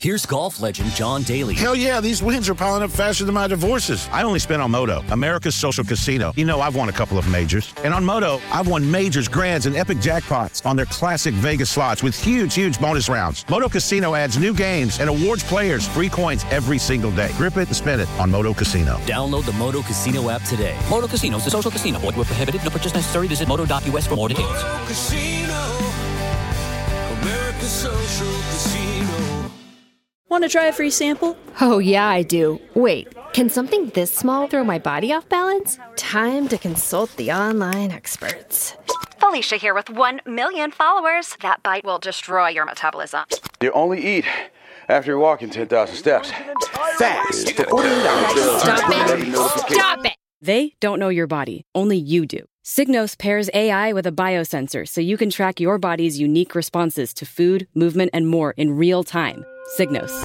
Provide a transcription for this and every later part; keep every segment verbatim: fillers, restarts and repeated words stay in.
Here's golf legend John Daly. Hell yeah, these wins are piling up faster than my divorces. I only spent on Moto, America's social casino. You know, I've won a couple of majors. And on Moto, I've won majors, grands, and epic jackpots on their classic Vegas slots with huge, huge bonus rounds. Moto Casino adds new games and awards players free coins every single day. Grip it and spin it on Moto Casino. Download the Moto Casino app today. Moto Casino is a social casino. Void where prohibited. No purchase necessary. Visit moto dot U S for more details. Moto Casino, America's social casino. Want to try a free sample? Oh, yeah, I do. Wait, can something this small throw my body off balance? Time to consult the online experts. Felicia here with one million followers. That bite will destroy your metabolism. You only eat after you're walking ten thousand steps. Fast. Stop it! Stop it! They don't know your body. Only you do. Signos pairs A I with a biosensor so you can track your body's unique responses to food, movement, and more in real time. Signos.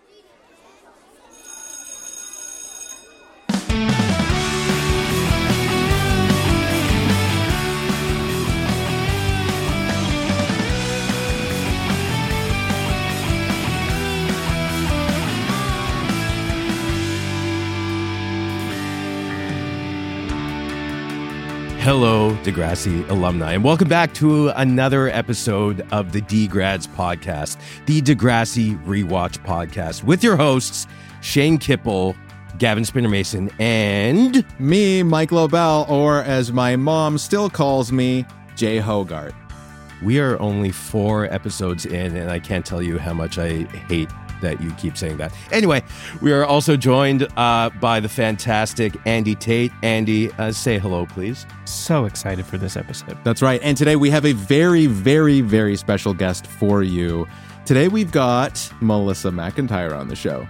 Hello, Degrassi alumni, and welcome back to another episode of the D-Grads podcast, the Degrassi Rewatch podcast, with your hosts, Shane Kipple, Gavin Spinner-Mason, and... me, Mike Lobel, or as my mom still calls me, Jay Hogart. We are only four episodes in, and I can't tell you how much I hate that you keep saying that. Anyway, we are also joined uh, by the fantastic Andy Tate. Andy, uh, say hello, please. So excited for this episode. That's right. And today we have a very, very, very special guest for you. Today we've got Melissa McIntyre on the show.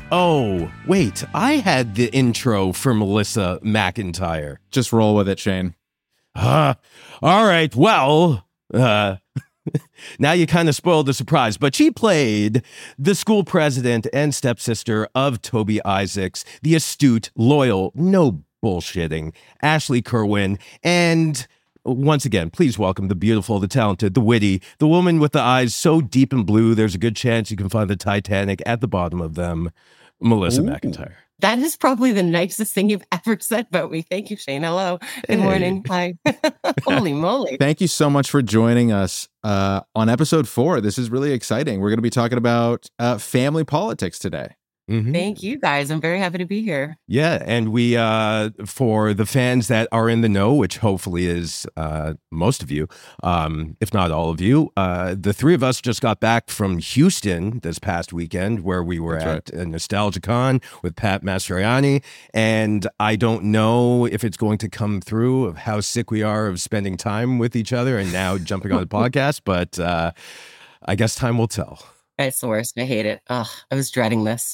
Oh, wait. I had the intro for Melissa McIntyre. Just roll with it, Shane. Uh, all right. Well... Uh, now you kind of spoiled the surprise, but she played the school president and stepsister of Toby Isaacs, the astute, loyal, no bullshitting Ashley Kerwin. And once again, please welcome the beautiful, the talented, the witty, the woman with the eyes so deep and blue, there's a good chance you can find the Titanic at the bottom of them, Melissa Ooh. McIntyre. That is probably the nicest thing you've ever said about me. Thank you, Shane. Hello. Good hey. morning. Hi. Holy moly. Thank you so much for joining us uh, on episode four. This is really exciting. We're going to be talking about uh, family politics today. Mm-hmm. Thank you, guys. I'm very happy to be here. Yeah, and we, uh, for the fans that are in the know, which hopefully is uh, most of you, um, if not all of you, uh, the three of us just got back from Houston this past weekend, where we were That's at right. NostalgiaCon with Pat Mastroianni, and I don't know if it's going to come through of how sick we are of spending time with each other and now jumping on the podcast, but uh, I guess time will tell. It's the worst. I hate it. Ugh, I was dreading this.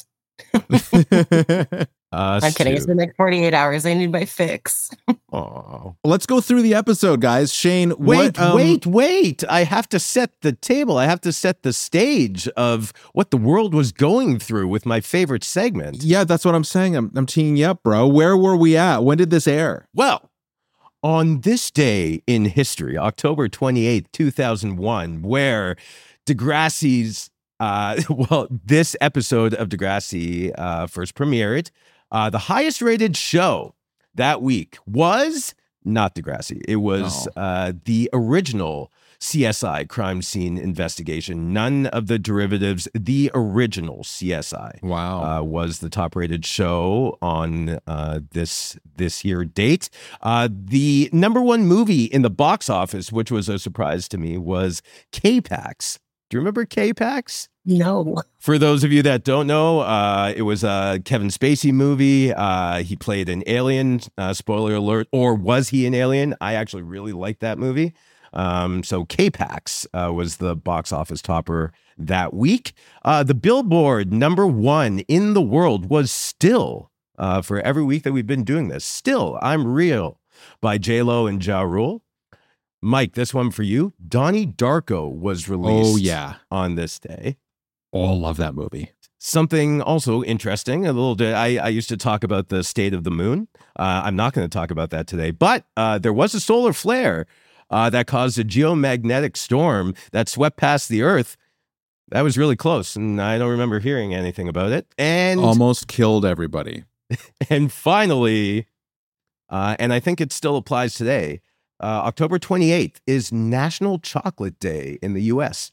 uh, I'm kidding. It's been like forty-eight hours. I need my fix. Oh, let's go through the episode, guys. Shane, wait, what, um... wait, wait. I have to set the table. I have to set the stage of what the world was going through with my favorite segment. Yeah, that's what I'm saying. I'm, I'm teeing you up, bro. Where were we at? When did this air? Well, on this day in history, October twenty-eighth, two thousand one, where Degrassi's Uh, well, this episode of Degrassi uh, first premiered. Uh, the highest rated show that week was not Degrassi. It was oh. uh, the original C S I crime scene investigation. None of the derivatives. The original C S I. Wow. Uh, was the top rated show on uh, this this year date. Uh, the number one movie in the box office, which was a surprise to me, was K-Pax. Do you remember K-Pax? No. For those of you that don't know, uh, it was a Kevin Spacey movie. Uh, he played an alien, uh, spoiler alert, or was he an alien? I actually really liked that movie. Um, so K-Pax uh, was the box office topper that week. Uh, the Billboard number one in the world was Still, uh, for every week that we've been doing this, Still, I'm Real by J-Lo and Ja Rule. Mike, this one for you. Donnie Darko was released oh, yeah. on this day. Oh, love that movie. Something also interesting, a little bit, I, I used to talk about the state of the moon. Uh, I'm not going to talk about that today, but uh, there was a solar flare uh, that caused a geomagnetic storm that swept past the Earth. That was really close, and I don't remember hearing anything about it. And almost killed everybody. And finally, uh, and I think it still applies today, uh, October twenty-eighth is National Chocolate Day in the U S.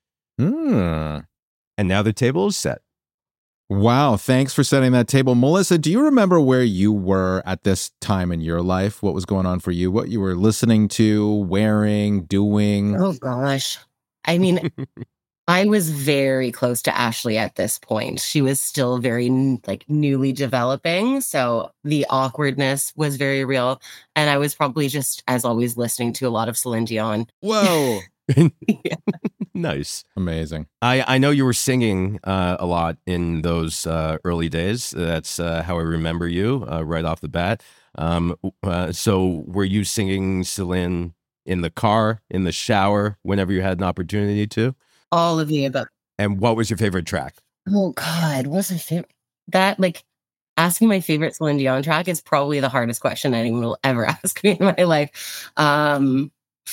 Hmm. And now the table is set. Wow, thanks for setting that table. Melissa, do you remember where you were at this time in your life? What was going on for you? What you were listening to, wearing, doing? Oh, gosh. I mean, I was very close to Ashley at this point. She was still very like newly developing. So the awkwardness was very real. And I was probably just, as always, listening to a lot of Celine Dion. Whoa. Yeah. Nice. Amazing. I, I know you were singing uh, a lot in those uh, early days. That's uh, how I remember you uh, right off the bat. Um, uh, so were you singing Celine in the car, in the shower, whenever you had an opportunity to? All of the above. And what was your favorite track? Oh, God. What's my favorite? That, like, asking my favorite Celine Dion track is probably the hardest question anyone will ever ask me in my life. Um,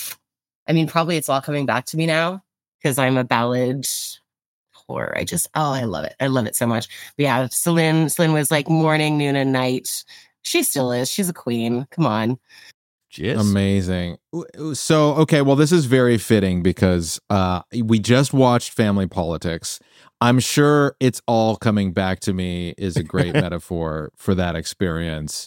I mean, probably It's All Coming Back to Me Now, because I'm a ballad whore. I just, oh, I love it. I love it so much. But yeah, Celine, Celine was like morning, noon, and night. She still is. She's a queen. Come on. She is. Amazing. So, okay, well, this is very fitting because uh, we just watched Family Politics. I'm sure It's All Coming Back to Me is a great metaphor for that experience.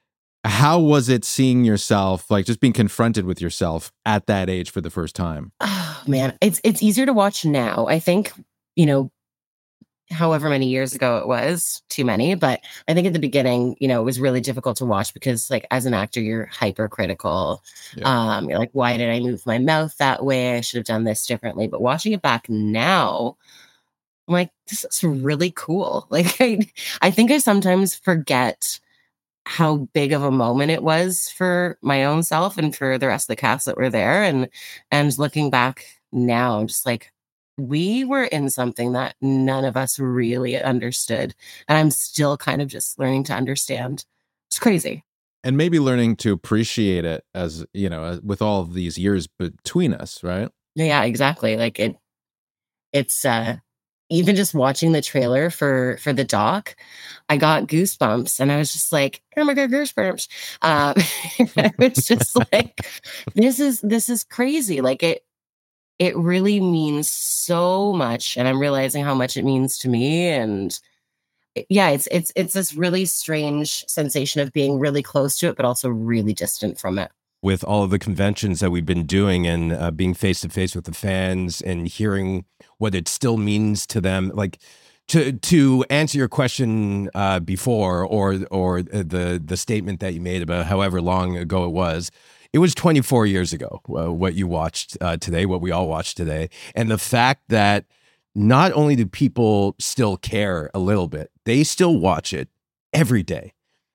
How was it seeing yourself, like just being confronted with yourself at that age for the first time? Oh, man, it's it's easier to watch now. I think, you know, however many years ago it was, too many. But I think at the beginning, you know, it was really difficult to watch because, like, as an actor, you're hypercritical. Yeah. Um, you're like, why did I move my mouth that way? I should have done this differently. But watching it back now, I'm like, this is really cool. Like, I, I think I sometimes forget how big of a moment it was for my own self and for the rest of the cast that were there. And, and looking back now, I'm just like, we were in something that none of us really understood. And I'm still kind of just learning to understand. It's crazy. And maybe learning to appreciate it as, you know, with all of these years between us, right? Yeah, exactly. Like it, it's, uh, even just watching the trailer for for the doc, I got goosebumps, and I was just like, "Oh my god, goosebumps!" Um, I was just like, "This is this is crazy!" Like it, it really means so much, and I'm realizing how much it means to me. And yeah, it's it's it's this really strange sensation of being really close to it, but also really distant from it. With all of the conventions that we've been doing and uh, being face to face with the fans and hearing what it still means to them, like to to answer your question uh, before, or or the the statement that you made about however long ago it was, it was twenty-four years ago. Uh, what you watched uh, today, what we all watched today, and the fact that not only do people still care a little bit, they still watch it every day.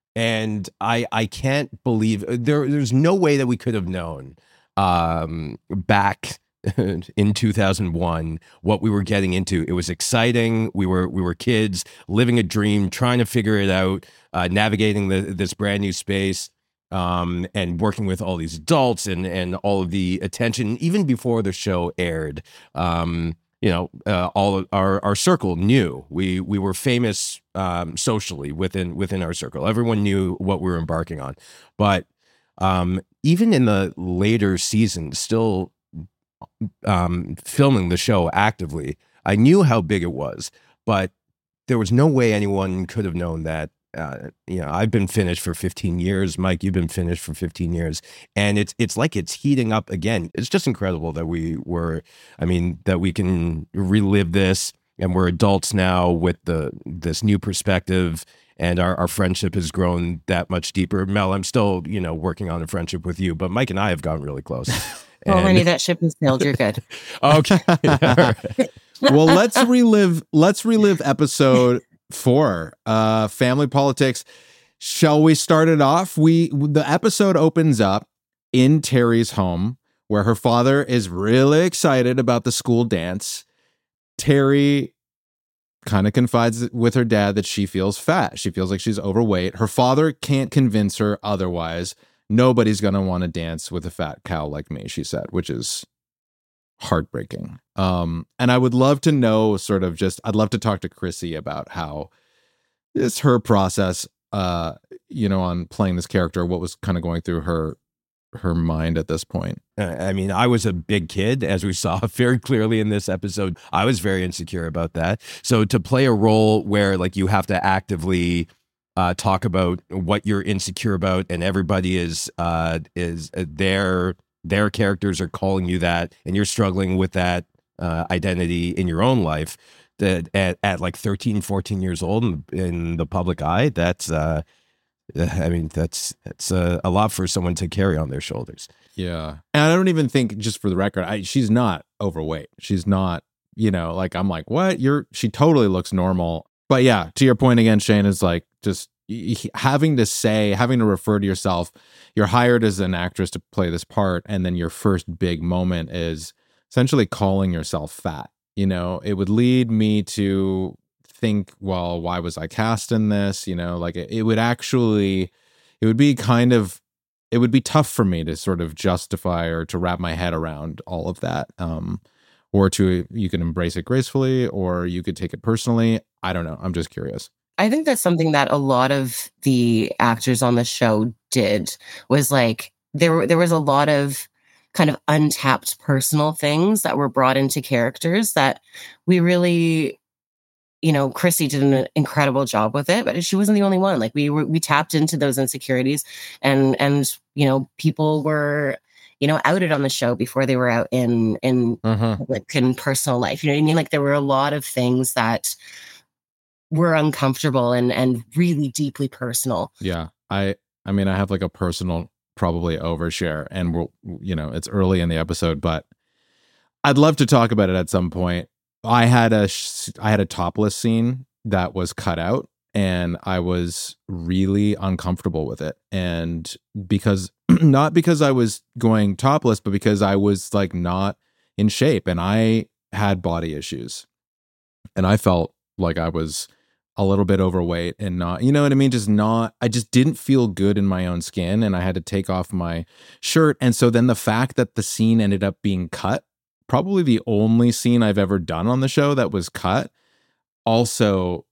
And I I can't believe there there's no way that we could have known um, back in two thousand one what we were getting into. It was exciting. We were we were kids living a dream, trying to figure it out, uh, navigating the, this brand new space, um, and working with all these adults and and all of the attention even before the show aired. Um, You know, uh, all of our, our circle knew we we were famous um, socially within within our circle. Everyone knew what we were embarking on. But um, even in the later seasons, still um, filming the show actively, I knew how big it was. But there was no way anyone could have known that. Uh, you know, I've been finished for fifteen years. Mike, you've been finished for fifteen years, and it's it's like it's heating up again. It's just incredible that we were, I mean, that we can relive this, and we're adults now with the this new perspective, and our, our friendship has grown that much deeper. Mel, I'm still, you know, working on a friendship with you, but Mike and I have gotten really close. Oh, and... honey, that ship has sailed. You're good. Okay. Right. Well, let's relive. Let's relive episode. Four, uh, Family Politics. Shall we start it off? We the episode opens up in Terry's home where her father is really excited about the school dance. Terry kind of confides with her dad that she feels fat. She feels like she's overweight. Her father can't convince her otherwise. Nobody's going to want to dance with a fat cow like me, she said, which is heartbreaking. Um, and I would love to know sort of just, I'd love to talk to Chrissy about how it's her process, uh, you know, on playing this character, what was kind of going through her her mind at this point. Uh, I mean, I was a big kid, as we saw very clearly in this episode. I was very insecure about that. So to play a role where like you have to actively uh, talk about what you're insecure about, and everybody is uh, is uh, their their characters are calling you that, and you're struggling with that uh, identity in your own life. That at, at like thirteen, fourteen years old in, in the public eye, that's uh, I mean, that's that's a, a lot for someone to carry on their shoulders. Yeah. And I don't even think, just for the record, I, she's not overweight. She's not, you know, like, I'm like, what? You're, she totally looks normal. But yeah, to your point again, Shane, is like just having to say, having to refer to yourself, you're hired as an actress to play this part. And then your first big moment is essentially calling yourself fat. You know, it would lead me to think, well, why was I cast in this? You know, like it, it would actually, it would be kind of, it would be tough for me to sort of justify or to wrap my head around all of that. Um, or to, you can embrace it gracefully, or you could take it personally. I don't know. I'm just curious. I think that's something that a lot of the actors on the show did, was like, there, there was a lot of kind of untapped personal things that were brought into characters that we really, you know, Chrissy did an incredible job with it, but she wasn't the only one. Like we were, we tapped into those insecurities, and, and, you know, people were, you know, outed on the show before they were out in, in, uh-huh. like in personal life. You know what I mean? Like there were a lot of things that were uncomfortable and, and really deeply personal. Yeah. I, I mean, I have like a personal probably overshare, and we'll, you know, it's early in the episode, but I'd love to talk about it at some point. I had a I had a topless scene that was cut out, and I was really uncomfortable with it. And because not because I was going topless, but because I was like not in shape, and I had body issues, and I felt like I was a little bit overweight and not, you know what I mean? Just not, I just didn't feel good in my own skin, and I had to take off my shirt. And so then the fact that the scene ended up being cut, probably the only scene I've ever done on the show that was cut, also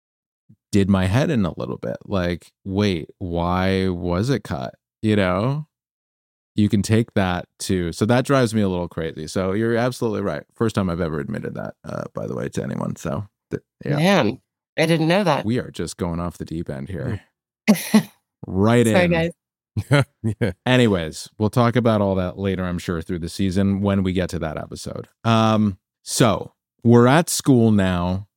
did my head in a little bit. Like, wait, why was it cut? You know, you can take that too. So that drives me a little crazy. So you're absolutely right. First time I've ever admitted that, uh, by the way, to anyone. So th- yeah. Man, I didn't know that. We are just going off the deep end here. Right Sorry, in. guys. Yeah. Anyways, we'll talk about all that later, I'm sure, through the season when we get to that episode. Um, so we're at school now.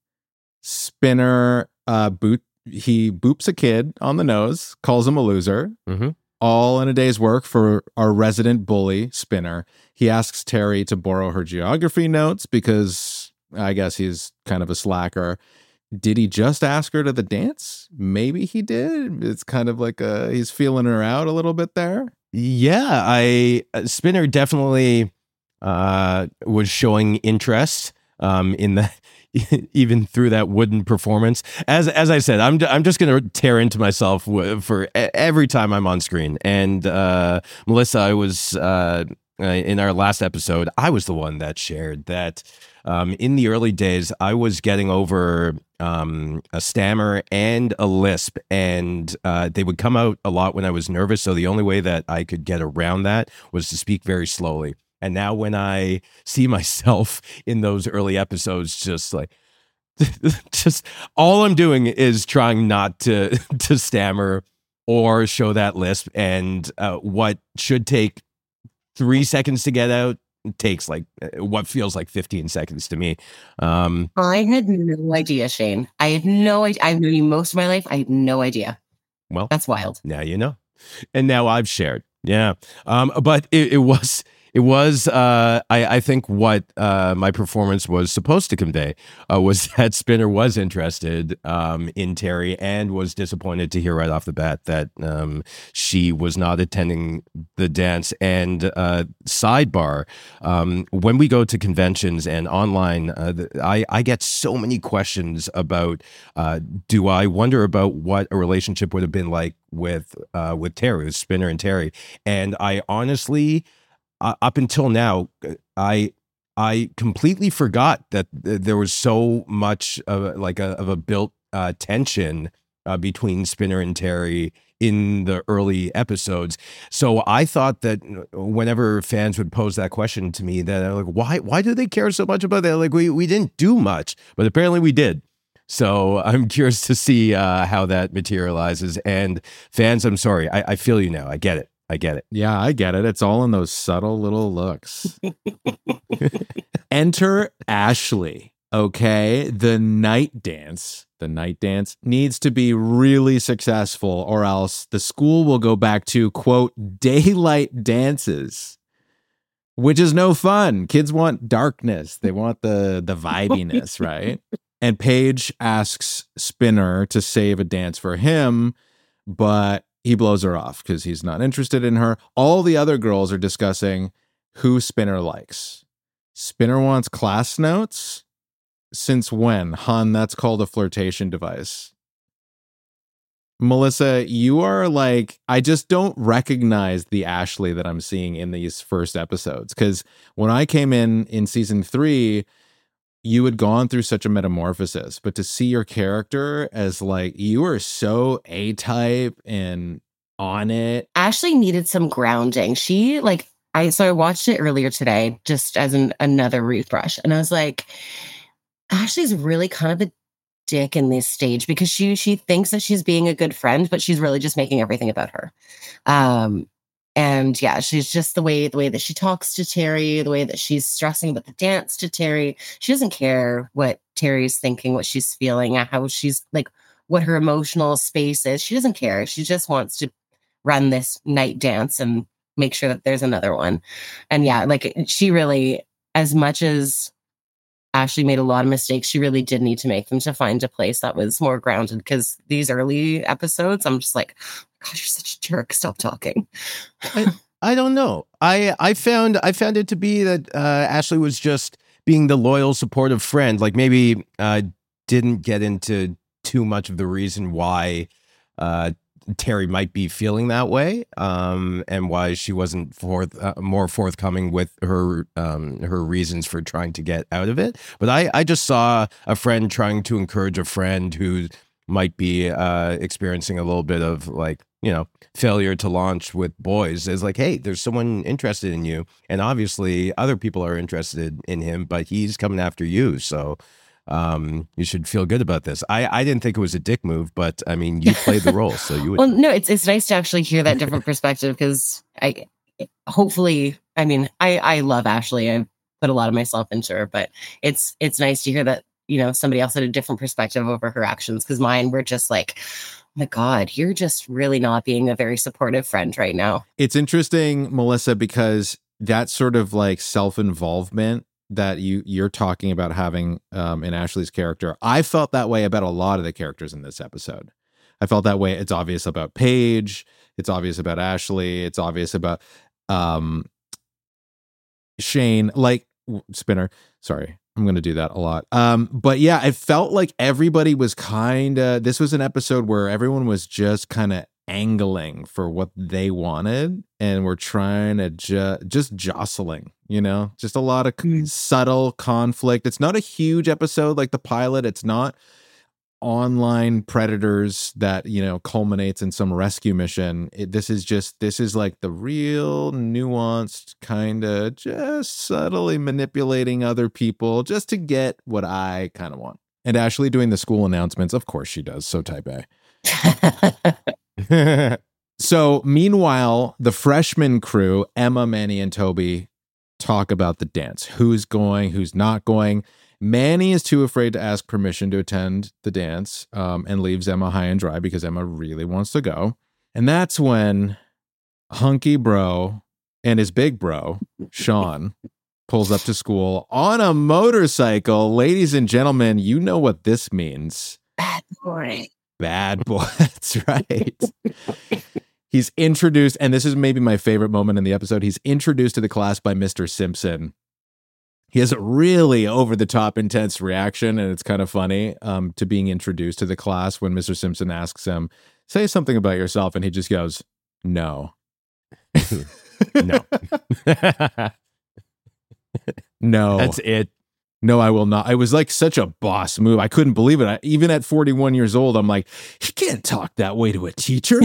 Spinner uh, boot he boops a kid on the nose, calls him a loser. Mm-hmm. All in a day's work for our resident bully, Spinner. He asks Terry to borrow her geography notes because I guess he's kind of a slacker. Did he just ask her to the dance? Maybe he did. It's kind of like a, he's feeling her out a little bit there. Yeah, I Spinner definitely uh, was showing interest um, in the even through that wooden performance. As as I said, I'm I'm just gonna tear into myself for every time I'm on screen. And uh, Melissa, I was uh, in our last episode, I was the one that shared that. Um, in the early days, I was getting over um, a stammer and a lisp, and uh, they would come out a lot when I was nervous. So the only way that I could get around that was to speak very slowly. And now when I see myself in those early episodes, just like, just all I'm doing is trying not to to stammer or show that lisp. And uh, what should take three seconds to get out takes like what feels like fifteen seconds to me. Um, I had no idea, Shane. I had no idea. I've known you most of my life. I had no idea. Well, that's wild. Now you know. And now I've shared. Yeah. Um, but it, it was... It was, uh, I, I think what uh, my performance was supposed to convey uh, was that Spinner was interested um, in Terry and was disappointed to hear right off the bat that um, she was not attending the dance. And uh, sidebar, um, when we go to conventions and online, uh, I, I get so many questions about, uh, do I wonder about what a relationship would have been like with, uh, with Terry, with Spinner and Terry. And I honestly... Uh, up until now, I I completely forgot that th- there was so much of like a, of a built uh, tension uh, between Spinner and Terry in the early episodes. So I thought that whenever fans would pose that question to me, that like, why why do they care so much about that? Like we we didn't do much, but apparently we did. So I'm curious to see uh, how that materializes. And fans, I'm sorry, I, I feel you now. I get it. I get it. Yeah, I get it. It's all in those subtle little looks. Enter Ashley. Okay, the night dance. The night dance needs to be really successful, or else the school will go back to, quote, daylight dances, which is no fun. Kids want darkness. They want the, the vibiness, right? And Paige asks Spinner to save a dance for him, but he blows her off because he's not interested in her. All the other girls are discussing who Spinner likes. Spinner wants class notes? Since when? Hun, that's called a flirtation device. Melissa, you are like, I just don't recognize the Ashley that I'm seeing in these first episodes. Because when I came in in season three, you had gone through such a metamorphosis. But to see your character as like, you are so A-type and on it. Ashley needed some grounding. She like, I, so I watched it earlier today, just as an, another refresh. And I was like, Ashley's really kind of a dick in this stage because she she thinks that she's being a good friend, but she's really just making everything about her. Um, and yeah, she's just the way the way that she talks to Terry, the way that she's stressing about the dance to Terry. She doesn't care what Terry's thinking, what she's feeling, how she's like, what her emotional space is. She doesn't care. She just wants to run this night dance and make sure that there's another one. And yeah, like she really, as much as Ashley made a lot of mistakes, she really did need to make them to find a place that was more grounded, because these early episodes, I'm just like, God, you're such a jerk. Stop talking. I, I don't know. I, I found I found it to be that uh, Ashley was just being the loyal, supportive friend. Like maybe uh, didn't get into too much of the reason why uh, Terry might be feeling that way, um, and why she wasn't forth uh, more forthcoming with her um, her reasons for trying to get out of it. But I, I just saw a friend trying to encourage a friend who might be uh, experiencing a little bit of like, you know, failure to launch with boys. As like, hey, there's someone interested in you, and obviously other people are interested in him, but he's coming after you, so. Um, you should feel good about this. I, I didn't think it was a dick move, but I mean, you played the role, so you would. Well, no, it's it's nice to actually hear that different perspective, because I hopefully, I mean, I I love Ashley. I put a lot of myself into her, but it's it's nice to hear that, you know, somebody else had a different perspective over her actions, because mine were just like, oh my God, you're just really not being a very supportive friend right now. It's interesting, Melissa, because that sort of like self-involvement that you you're talking about having um, in Ashley's character, I felt that way about a lot of the characters in this episode. I felt that way. It's obvious about Paige. It's obvious about Ashley. It's obvious about um, Shane. Like Spinner. Sorry, I'm going to do that a lot. Um, but yeah, it felt like everybody was kind of. This was an episode where everyone was just kind of angling for what they wanted, and we're trying to ju- just jostling, you know, just a lot of mm. subtle conflict. It's not a huge episode like the pilot. It's not online predators that, you know, culminates in some rescue mission. It, this is just, this is like the real nuanced kind of just subtly manipulating other people just to get what I kind of want. And Ashley doing the school announcements, of course she does. So type A. So meanwhile, the freshman crew, Emma, Manny, and Toby, talk about the dance. Who's going, who's not going. Manny is too afraid to ask permission to attend the dance, um, and leaves Emma high and dry because Emma really wants to go. And that's when Hunky Bro and his big bro, Sean, pulls up to school on a motorcycle. Ladies and gentlemen, you know what this means. Bad boy. Bad boy. That's right. He's introduced, and this is maybe my favorite moment in the episode. He's introduced to the class by Mister Simpson. He has a really over-the-top intense reaction, and it's kind of funny um, to being introduced to the class when Mister Simpson asks him, say something about yourself, and he just goes, no. No. No. That's it. No, I will not. It was like such a boss move. I couldn't believe it. I, even at forty-one years old, I'm like, he can't talk that way to a teacher.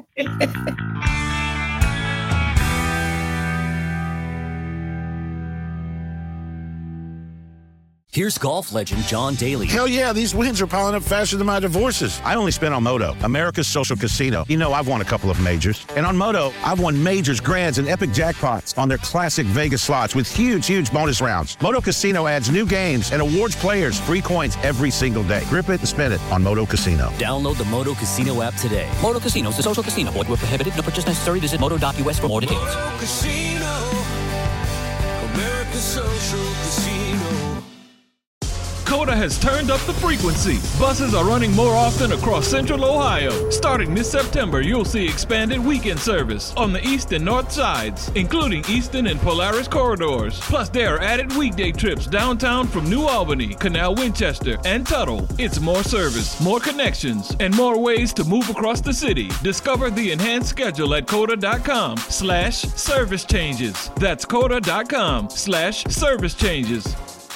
Here's golf legend John Daly. Hell yeah, these wins are piling up faster than my divorces. I only spent on Moto, America's social casino. You know, I've won a couple of majors. And on Moto, I've won majors, grands, and epic jackpots on their classic Vegas slots with huge, huge bonus rounds. Moto Casino adds new games and awards players free coins every single day. Grip it and spin it on Moto Casino. Download the Moto Casino app today. Moto Casino is a social casino. Void where prohibited. No purchase necessary. Visit moto dot u s for more details. Moto Casino, America's social casino. Coda has turned up the frequency. Buses are running more often across Central Ohio. Starting this September, you'll see expanded weekend service on the east and north sides, including Eastern and Polaris corridors. Plus, there are added weekday trips downtown from New Albany, Canal Winchester, and Tuttle. It's more service, more connections, and more ways to move across the city. Discover the enhanced schedule at coda.com slash service changes. That's coda.com slash service changes.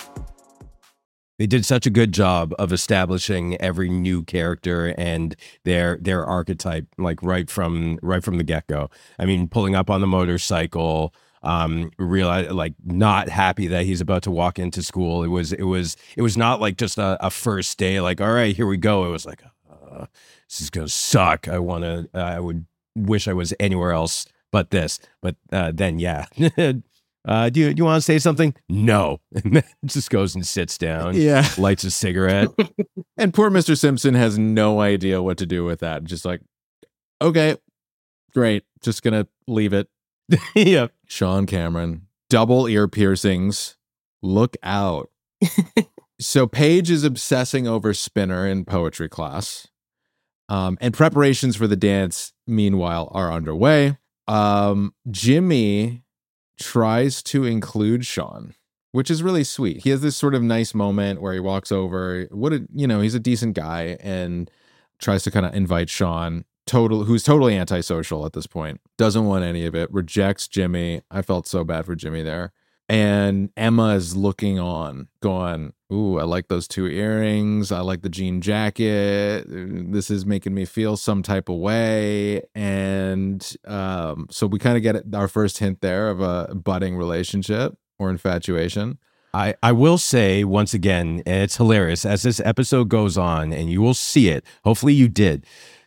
They did such a good job of establishing every new character and their their archetype, like right from right from the get go. I mean, pulling up on the motorcycle, um, realize like not happy that he's about to walk into school. It was it was it was not like just a, a first day. Like, all right, here we go. It was like, uh, this is gonna suck. I want to. Uh, I would wish I was anywhere else but this. But uh, then, yeah. Uh, do you do you want to say something? No. And then just goes and sits down. Yeah. Lights a cigarette. And poor Mister Simpson has no idea what to do with that. Just like, okay, great. Just going to leave it. Yeah. Sean Cameron, double ear piercings. Look out. So Paige is obsessing over Spinner in poetry class. Um, and preparations for the dance, meanwhile, are underway. Um, Jimmy tries to include Sean, which is really sweet. He has this sort of nice moment where he walks over. What a, you know, he's a decent guy and tries to kind of invite Sean, total, who's totally antisocial at this point, doesn't want any of it, rejects Jimmy. I felt so bad for Jimmy there. And Emma is looking on, going, ooh, I like those two earrings. I like the jean jacket. This is making me feel some type of way. And um, so we kind of get our first hint there of a budding relationship or infatuation. I, I will say once again, and it's hilarious, as this episode goes on, and you will see it, hopefully you did,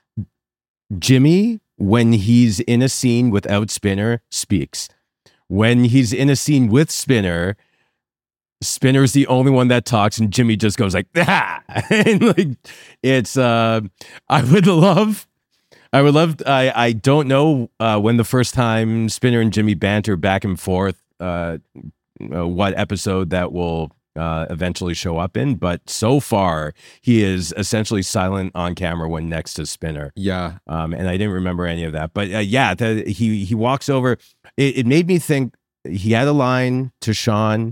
Jimmy, when he's in a scene without Spinner, speaks. When he's in a scene with Spinner, Spinner's the only one that talks, and Jimmy just goes like, ah! And like, it's, uh, I would love, I would love, I, I don't know uh, when the first time Spinner and Jimmy banter back and forth, uh, uh, what episode that will uh, eventually show up in, but so far he is essentially silent on camera when next to Spinner. Yeah. Um, and I didn't remember any of that, but uh, yeah, the, he, he walks over. It, it made me think he had a line to Sean.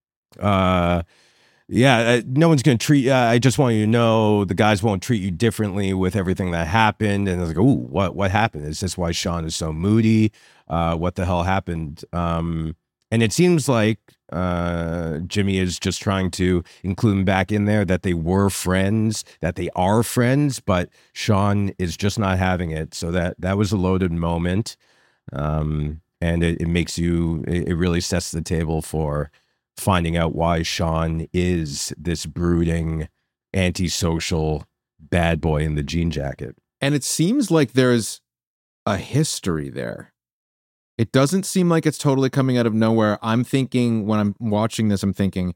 Uh, yeah, uh, no one's going to treat, uh, I just want you to know the guys won't treat you differently with everything that happened. And I was like, ooh, what, what happened? Is this why Sean is so moody? Uh, what the hell happened? Um, and it seems like uh, Jimmy is just trying to include him back in there, that they were friends, that they are friends, but Sean is just not having it. So that, that was a loaded moment. Um, and it, it makes you, it, it really sets the table for finding out why Sean is this brooding, antisocial bad boy in the jean jacket. And it seems like there's a history there. It doesn't seem like it's totally coming out of nowhere. I'm thinking, when I'm watching this, I'm thinking,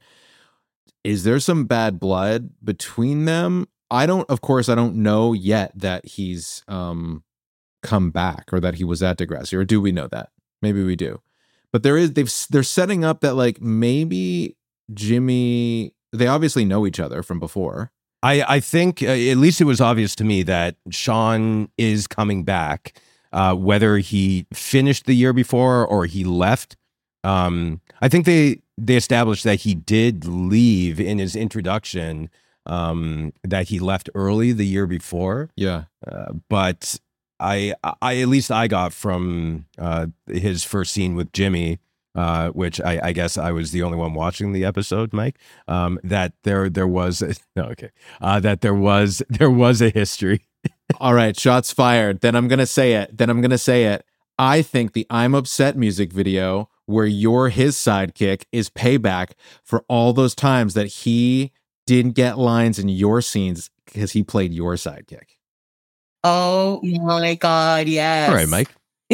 is there some bad blood between them? I don't, of course, I don't know yet that he's um, come back or that he was at Degrassi, or do we know that? Maybe we do. But there is, they've, they're setting up that like maybe Jimmy, they obviously know each other from before. I, I think, uh, at least it was obvious to me that Sean is coming back, uh, whether he finished the year before or he left. Um, I think they, they established that he did leave in his introduction, um, that he left early the year before. Yeah. Uh, but I, I, at least I got from uh, his first scene with Jimmy uh, which I, I guess I was the only one watching the episode, Mike. Um, that there there was a, no okay uh, that there was there was a history. All right, shots fired. Then I'm gonna say it. Then I'm gonna say it. I think the "I'm Upset" music video, where you're his sidekick, is payback for all those times that he didn't get lines in your scenes because he played your sidekick. Oh my God, yes. All right, Mike.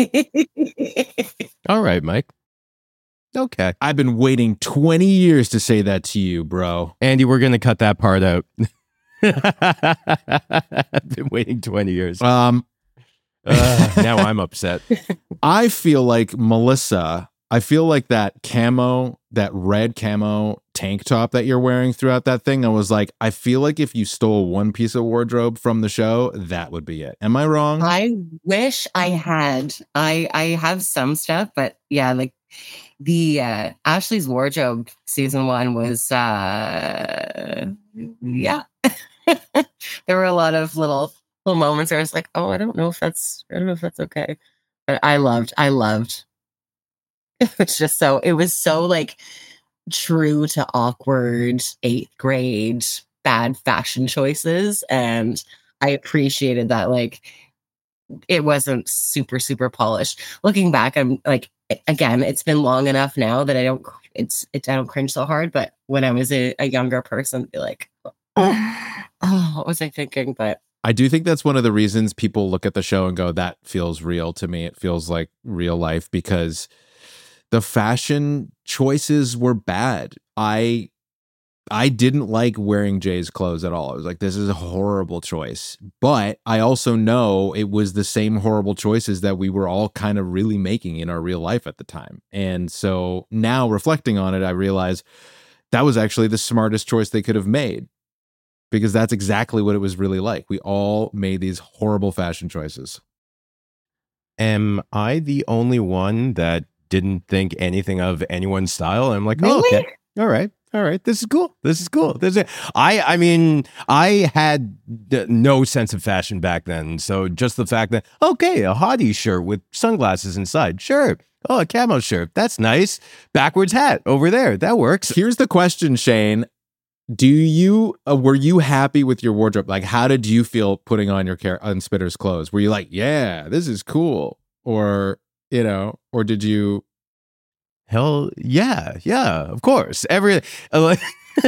All right, Mike. Okay. I've been waiting twenty years to say that to you, bro. Andy, we're going to cut that part out. I've been waiting twenty years. Um, uh, now I'm upset. I feel like Melissa, I feel like that camo, that red camo tank top that you're wearing throughout that thing, I was like, I feel like if you stole one piece of wardrobe from the show, that would be it. Am I wrong? I wish I had. I I have some stuff, but yeah, like the uh Ashley's wardrobe season one was uh yeah. There were a lot of little little moments where I was like, oh, I don't know if that's I don't know if that's okay. But I loved, I loved. It's just so it was so like true to awkward eighth grade bad fashion choices. And I appreciated that, like, it wasn't super, super polished. Looking back, I'm like, again, it's been long enough now that I don't it's it I don't cringe so hard. But when I was a, a younger person, I'd be like, oh, what was I thinking? But I do think that's one of the reasons people look at the show and go, that feels real to me. It feels like real life, because the fashion choices were bad. I I didn't like wearing Jay's clothes at all. I was like, this is a horrible choice. But I also know it was the same horrible choices that we were all kind of really making in our real life at the time. And so now reflecting on it, I realize that was actually the smartest choice they could have made, because that's exactly what it was really like. We all made these horrible fashion choices. Am I the only one that didn't think anything of anyone's style? I'm like, really? oh, okay. All right. All right. This is cool. This is cool. This is, I, I mean, I had d- no sense of fashion back then. So just the fact that, okay, a hottie shirt with sunglasses inside. Sure. Oh, a camo shirt. That's nice. Backwards hat over there. That works. Here's the question, Shane. Do you, uh, were you happy with your wardrobe? Like, how did you feel putting on your Car- on Spitter's clothes? Were you like, yeah, this is cool? Or, you know, or did you? Hell yeah, yeah, of course. Every uh,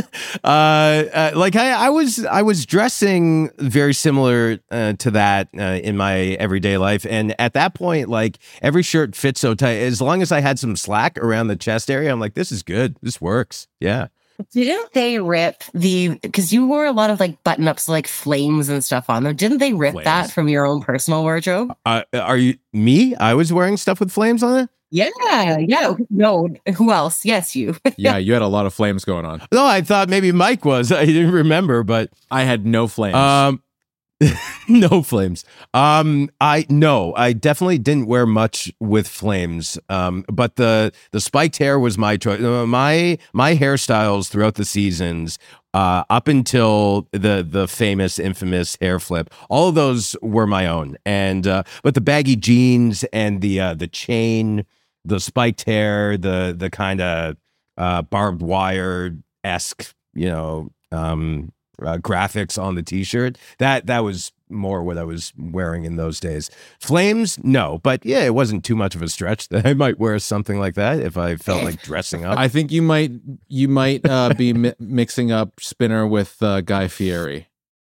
uh, like I, I was I was dressing very similar uh, to that uh, in my everyday life, and at that point, like every shirt fit so tight. As long as I had some slack around the chest area, I'm like, this is good. This works. Yeah. Didn't they rip the, because you wore a lot of like button ups, like flames and stuff on them. Didn't they rip Flames. that from your own personal wardrobe? Uh, are you me? I was wearing stuff with flames on it. Yeah, yeah. No, who else? Yes, you. Yeah, you had a lot of flames going on. No, I thought maybe Mike was. I didn't remember, but I had no flames. Um, no flames. Um, I no, I definitely didn't wear much with flames. Um, but the the spiked hair was my choice. Uh, My my hairstyles throughout the seasons, uh, up until the the famous, infamous hair flip, all of those were my own. And uh, but the baggy jeans and the uh, the chain, the spiked hair, the the kind of uh, barbed wire esque, you know. Um, Uh, graphics on the t-shirt, that that was more what I was wearing in those days. Flames, no, but yeah, it wasn't too much of a stretch that I might wear something like that if I felt like dressing up. I think you might you might uh, be mi- mixing up Spinner with uh, Guy Fieri.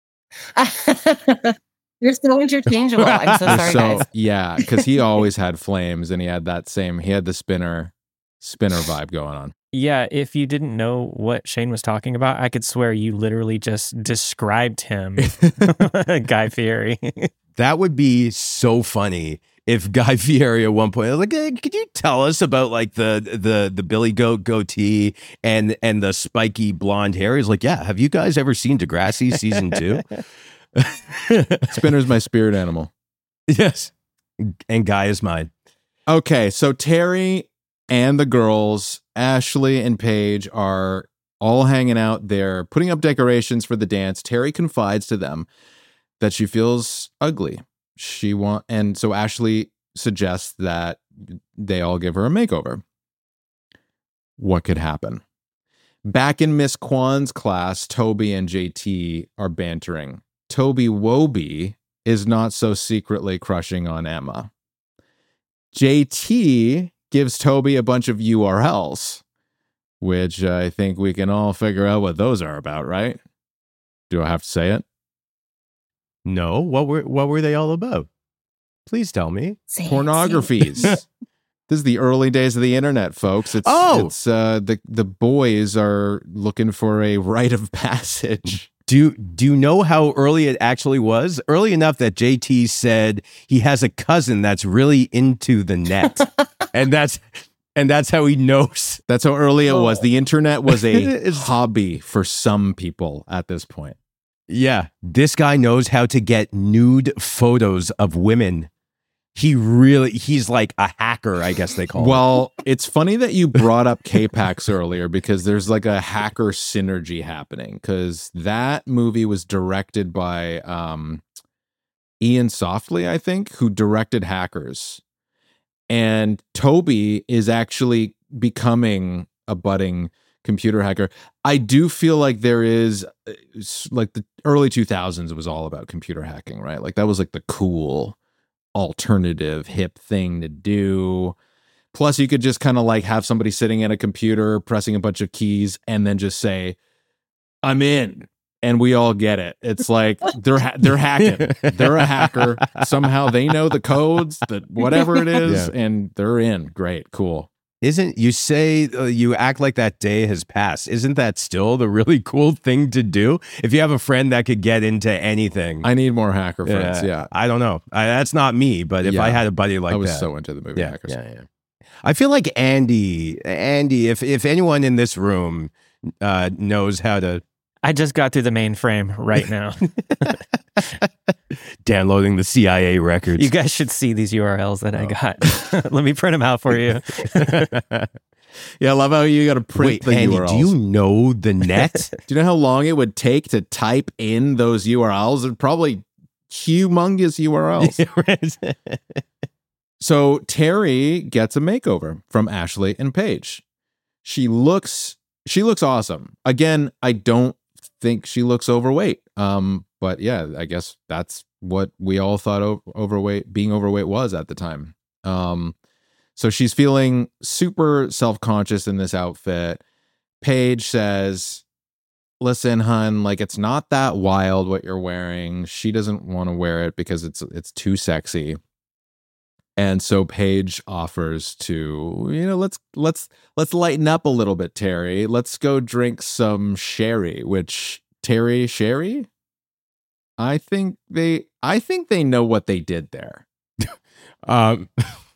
You're so interchangeable. I'm so sorry, so, guys. Yeah, because he always had flames, and he had that same. He had the Spinner Spinner vibe going on. Yeah, if you didn't know what Shane was talking about, I could swear you literally just described him, Guy Fieri. That would be so funny if Guy Fieri at one point, like, hey, could you tell us about like the the the Billy Goat goatee and and the spiky blonde hair? He's like, yeah, have you guys ever seen Degrassi season two? Spinner's my spirit animal. Yes, and Guy is mine. Okay, so Terry and the girls, Ashley and Paige, are all hanging out there, putting up decorations for the dance. Terry confides to them that she feels ugly. She want, and so Ashley suggests that they all give her a makeover. what could happen. Back in Miss Kwan's class, Toby and J T are bantering. Toby Woby is not so secretly crushing on Emma. J T gives Toby a bunch of U R Ls, which I think we can all figure out what those are about, right? Do I have to say it? No. What were what were they all about? Please tell me. Pornographies. This is the early days of the internet, folks. It's, oh, it's uh, the the boys are looking for a rite of passage. Do do you know how early it actually was? Early enough that J T said he has a cousin that's really into the net, and that's and that's how he knows. That's how early it was. The internet was a hobby for some people at this point. Yeah, this guy knows how to get nude photos of women. He really, he's like a hacker, I guess they call him. Well, it's funny that you brought up K-Pax earlier because there's like a hacker synergy happening because that movie was directed by um, Ian Softly, I think, who directed Hackers. And Toby is actually becoming a budding computer hacker. I do feel like there is, like the early two thousands was all about computer hacking, right? Like that was like the cool alternative hip thing to do. Plus you could just kind of like have somebody sitting at a computer pressing a bunch of keys and then just say, I'm in, and we all get it. It's like they're ha- they're hacking. They're a hacker. Somehow they know the codes, that whatever it is, yeah. And they're in. Great, cool. Isn't, you say uh, you act like that day has passed. Isn't that still the really cool thing to do? If you have a friend that could get into anything. I need more hacker friends, uh, yeah. I don't know. I, that's not me, but if yeah. I had a buddy like that. I was that, so into the movie yeah, Hackers. Yeah, yeah. I feel like Andy, Andy, if, if anyone in this room uh, knows how to. I just got through the mainframe right now. Downloading the C I A records. You guys should see these U R Ls that oh. I got. Let me print them out for you. Yeah, I love how you got to print Wait, the Andy, U R Ls. Do you know the net? Do you know how long it would take to type in those U R Ls? They're probably humongous U R Ls. So Terry gets a makeover from Ashley and Paige. She looks she looks awesome. Again, I don't think she looks overweight. Um, but yeah, I guess that's what we all thought o- overweight being overweight was at the time. Um, so she's feeling super self-conscious in this outfit. Paige says, listen, hun, like it's not that wild what you're wearing. She doesn't want to wear it because it's it's too sexy. And so Paige offers to, you know, let's let's let's lighten up a little bit, Terry. Let's go drink some sherry, which Terry sherry? I think they I think they know what they did there. um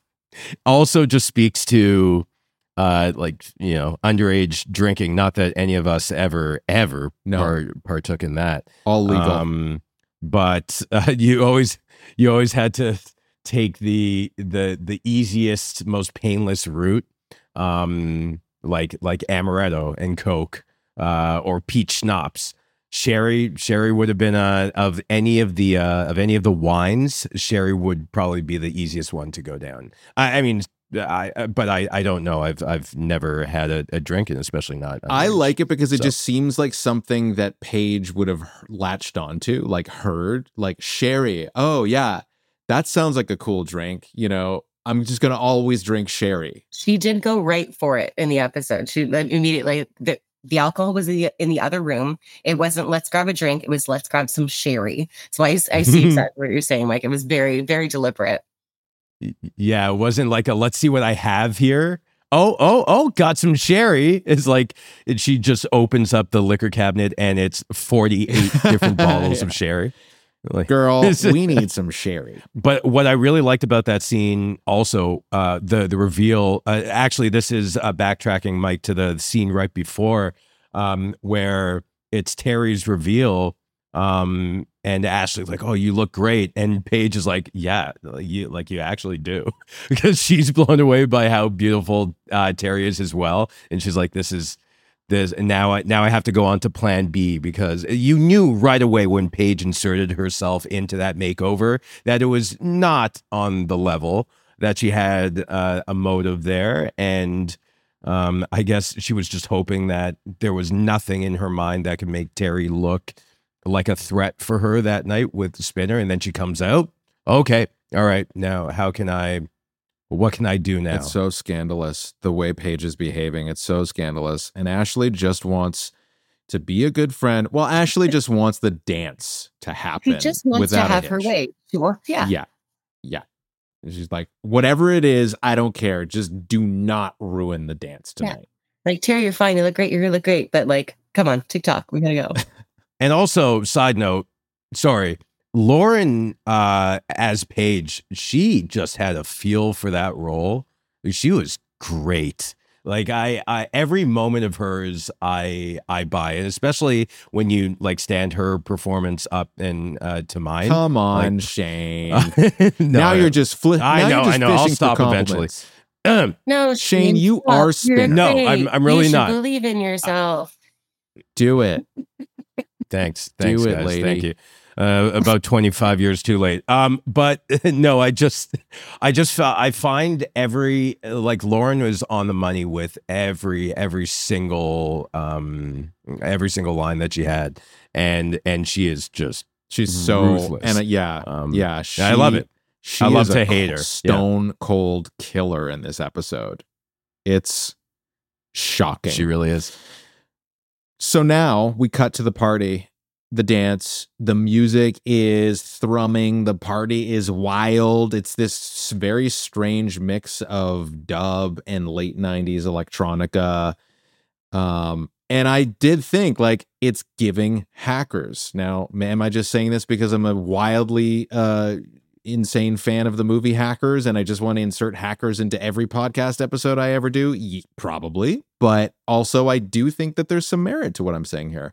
also just speaks to uh like, you know, underage drinking. Not that any of us ever ever no. par- partook in that. All legal. Um but uh, you always you always had to take the the the easiest, most painless route, um like like amaretto and Coke, uh or peach schnapps. Sherry sherry would have been uh of any of the uh of any of the wines, sherry would probably be the easiest one to go down. I, I mean I but I I don't know. I've I've never had a, a drink, and especially not. I like it because it so. just seems like something that Paige would have latched onto, like heard, like sherry. Oh yeah, that sounds like a cool drink. You know, I'm just gonna always drink sherry. She did go right for it in the episode. She immediately the the alcohol was in the, in the other room. It wasn't let's grab a drink. It was let's grab some sherry. So I I see exactly what you're saying, Mike. It was very very deliberate. Yeah, it wasn't like a let's see what I have here. Oh, oh, oh, got some sherry. It's like it, she just opens up the liquor cabinet and it's forty-eight different bottles yeah. of sherry. Like, girl, we need some sherry. But what I really liked about that scene also, uh, the the reveal, uh, actually, this is uh, backtracking, Mike, to the scene right before um, where it's Terry's reveal. Um, and Ashley's like, oh, you look great. And Paige is like, yeah, you like you actually do, because she's blown away by how beautiful uh, Terry is as well. And she's like, this is this. And now I now I have to go on to plan B, because you knew right away when Paige inserted herself into that makeover that it was not on the level, that she had uh, a motive there. And Um, I guess she was just hoping that there was nothing in her mind that could make Terry look like a threat for her that night with the spinner. And then she comes out. Okay. All right. Now, how can I, what can I do now? It's so scandalous the way Paige is behaving. It's so scandalous. And Ashley just wants to be a good friend. Well, Ashley just wants the dance to happen. She just wants to have her way. Sure. Yeah. Yeah. Yeah. She's like, whatever it is, I don't care. Just do not ruin the dance tonight. Yeah. Like, Terry, you're fine. You look great. You look great. But like, come on, TikTok. We gotta go. And also, side note, sorry, Lauren uh, as Paige, she just had a feel for that role. She was great. Like I, I, every moment of hers, I, I buy it, especially when you like stand her performance up and uh, to mine. Come on, like, Shane. Uh, no, now you're just flipping. I know, I know. I'll stop eventually. Um, no, Shane, you stop. are spinning. No, I'm, I'm really you should not. Believe in yourself. Do it. Thanks, thanks, Do it, guys. lady. Thank you. Uh, about twenty-five years too late. Um, but no, I just, I just, I find every, like Lauren was on the money with every, every single, um, every single line that she had. And, and she is just, she's so, ruthless. and uh, yeah, Um, yeah. She, I love it. She I love is to a hate her. Stone cold killer in this episode. It's shocking. She really is. So now we cut to the party. The dance, the music is thrumming, the party is wild. It's this very strange mix of dub and late nineties electronica. Um, and I did think like it's giving Hackers. Now, am I just saying this because I'm a wildly uh, insane fan of the movie Hackers and I just want to insert Hackers into every podcast episode I ever do? Ye- probably. But also I do think that there's some merit to what I'm saying here.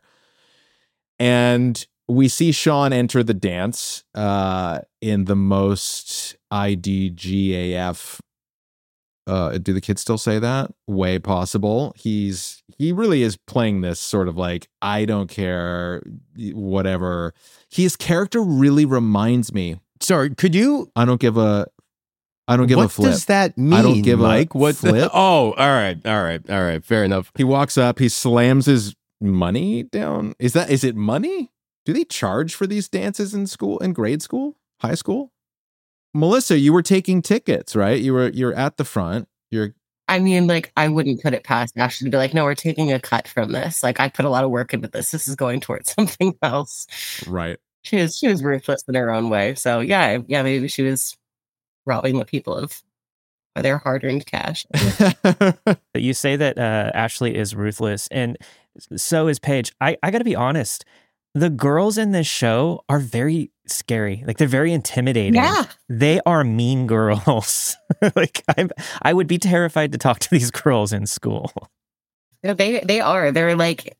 And we see Sean enter the dance uh, in the most I D G A F, uh, do the kids still say that? Way possible. He's he really is playing this sort of like, I don't care, whatever. His character really reminds me. Sorry, could you? I don't give a. I don't give what a flip. What does that mean? I don't give Mike? a what flip. The, oh, all right, all right, all right. Fair enough. He walks up. He slams his money down. Is that is it money? Do they charge for these dances in school, in grade school, high school? Melissa, you were taking tickets, right? You were you're at the front. You're I mean, like, I wouldn't put it past Ashley to be like, no, we're taking a cut from this. Like, I put a lot of work into this. This is going towards something else. Right. She was she was ruthless in her own way. So yeah, yeah, maybe she was robbing the people of their hard-earned cash. But you say that uh, Ashley is ruthless, and so is Paige. I, I got to be honest. The girls in this show are very scary. Like, they're very intimidating. Yeah. They are mean girls. Like, I'm, I would be terrified to talk to these girls in school. No, they they are. They're like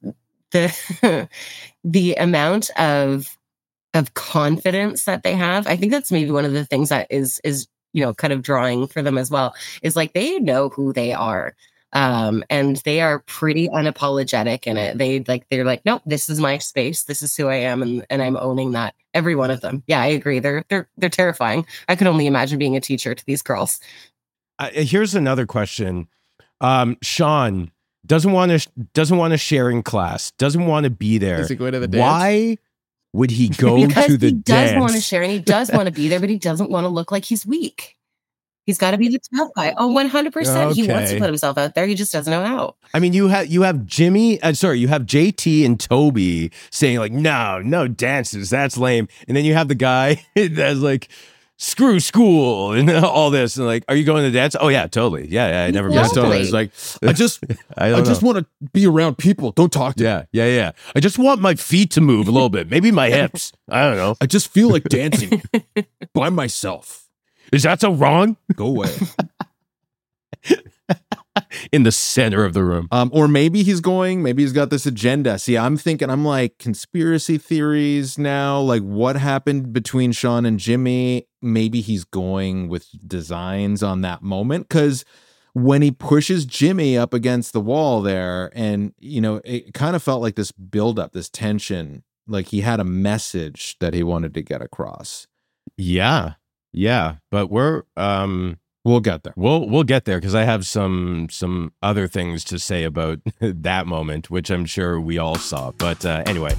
the the amount of of confidence that they have. I think that's maybe one of the things that is is you know kind of drawing for them as well. Is like they know who they are. Um, and they are pretty unapologetic in it. They like, they're like, nope, this is my space. This is who I am. And, and I'm owning that. Every one of them. Yeah, I agree. They're, they're, they're terrifying. I could only imagine being a teacher to these girls. Uh, here's another question. Um, Sean doesn't want to, doesn't want to share in class, doesn't want to be there. Is he going to the dance? Why would he go because to the he dance? does want to share and he does want to be there, but he doesn't want to look like he's weak. He's got to be the tough guy. Oh, one hundred percent. He wants to Okay. put himself out there. He just doesn't know how. I mean, you have you have Jimmy, uh, sorry, you have J T and Toby saying like, no, no dances, that's lame. And then you have the guy that's like, screw school and all this. And like, are you going to dance? Oh yeah, totally. Yeah, yeah I never Yeah, missed totally. it. It's like, I just, I I, don't just know. want to be around people. Don't talk to me. Yeah, yeah, yeah. I just want my feet to move a little bit. Maybe my hips. I don't know. I just feel like dancing by myself. Is that so wrong? Go away. In the center of the room. Um, or maybe he's going, maybe he's got this agenda. See, I'm thinking, I'm like, conspiracy theories now. Like, what happened between Sean and Jimmy? Maybe he's going with designs on that moment. Because when he pushes Jimmy up against the wall there, and, you know, it kind of felt like this buildup, this tension, like he had a message that he wanted to get across. Yeah, yeah. But we're, um, We'll get there. We'll we'll get there because I have some some other things to say about that moment, which I'm sure we all saw. But uh, anyway.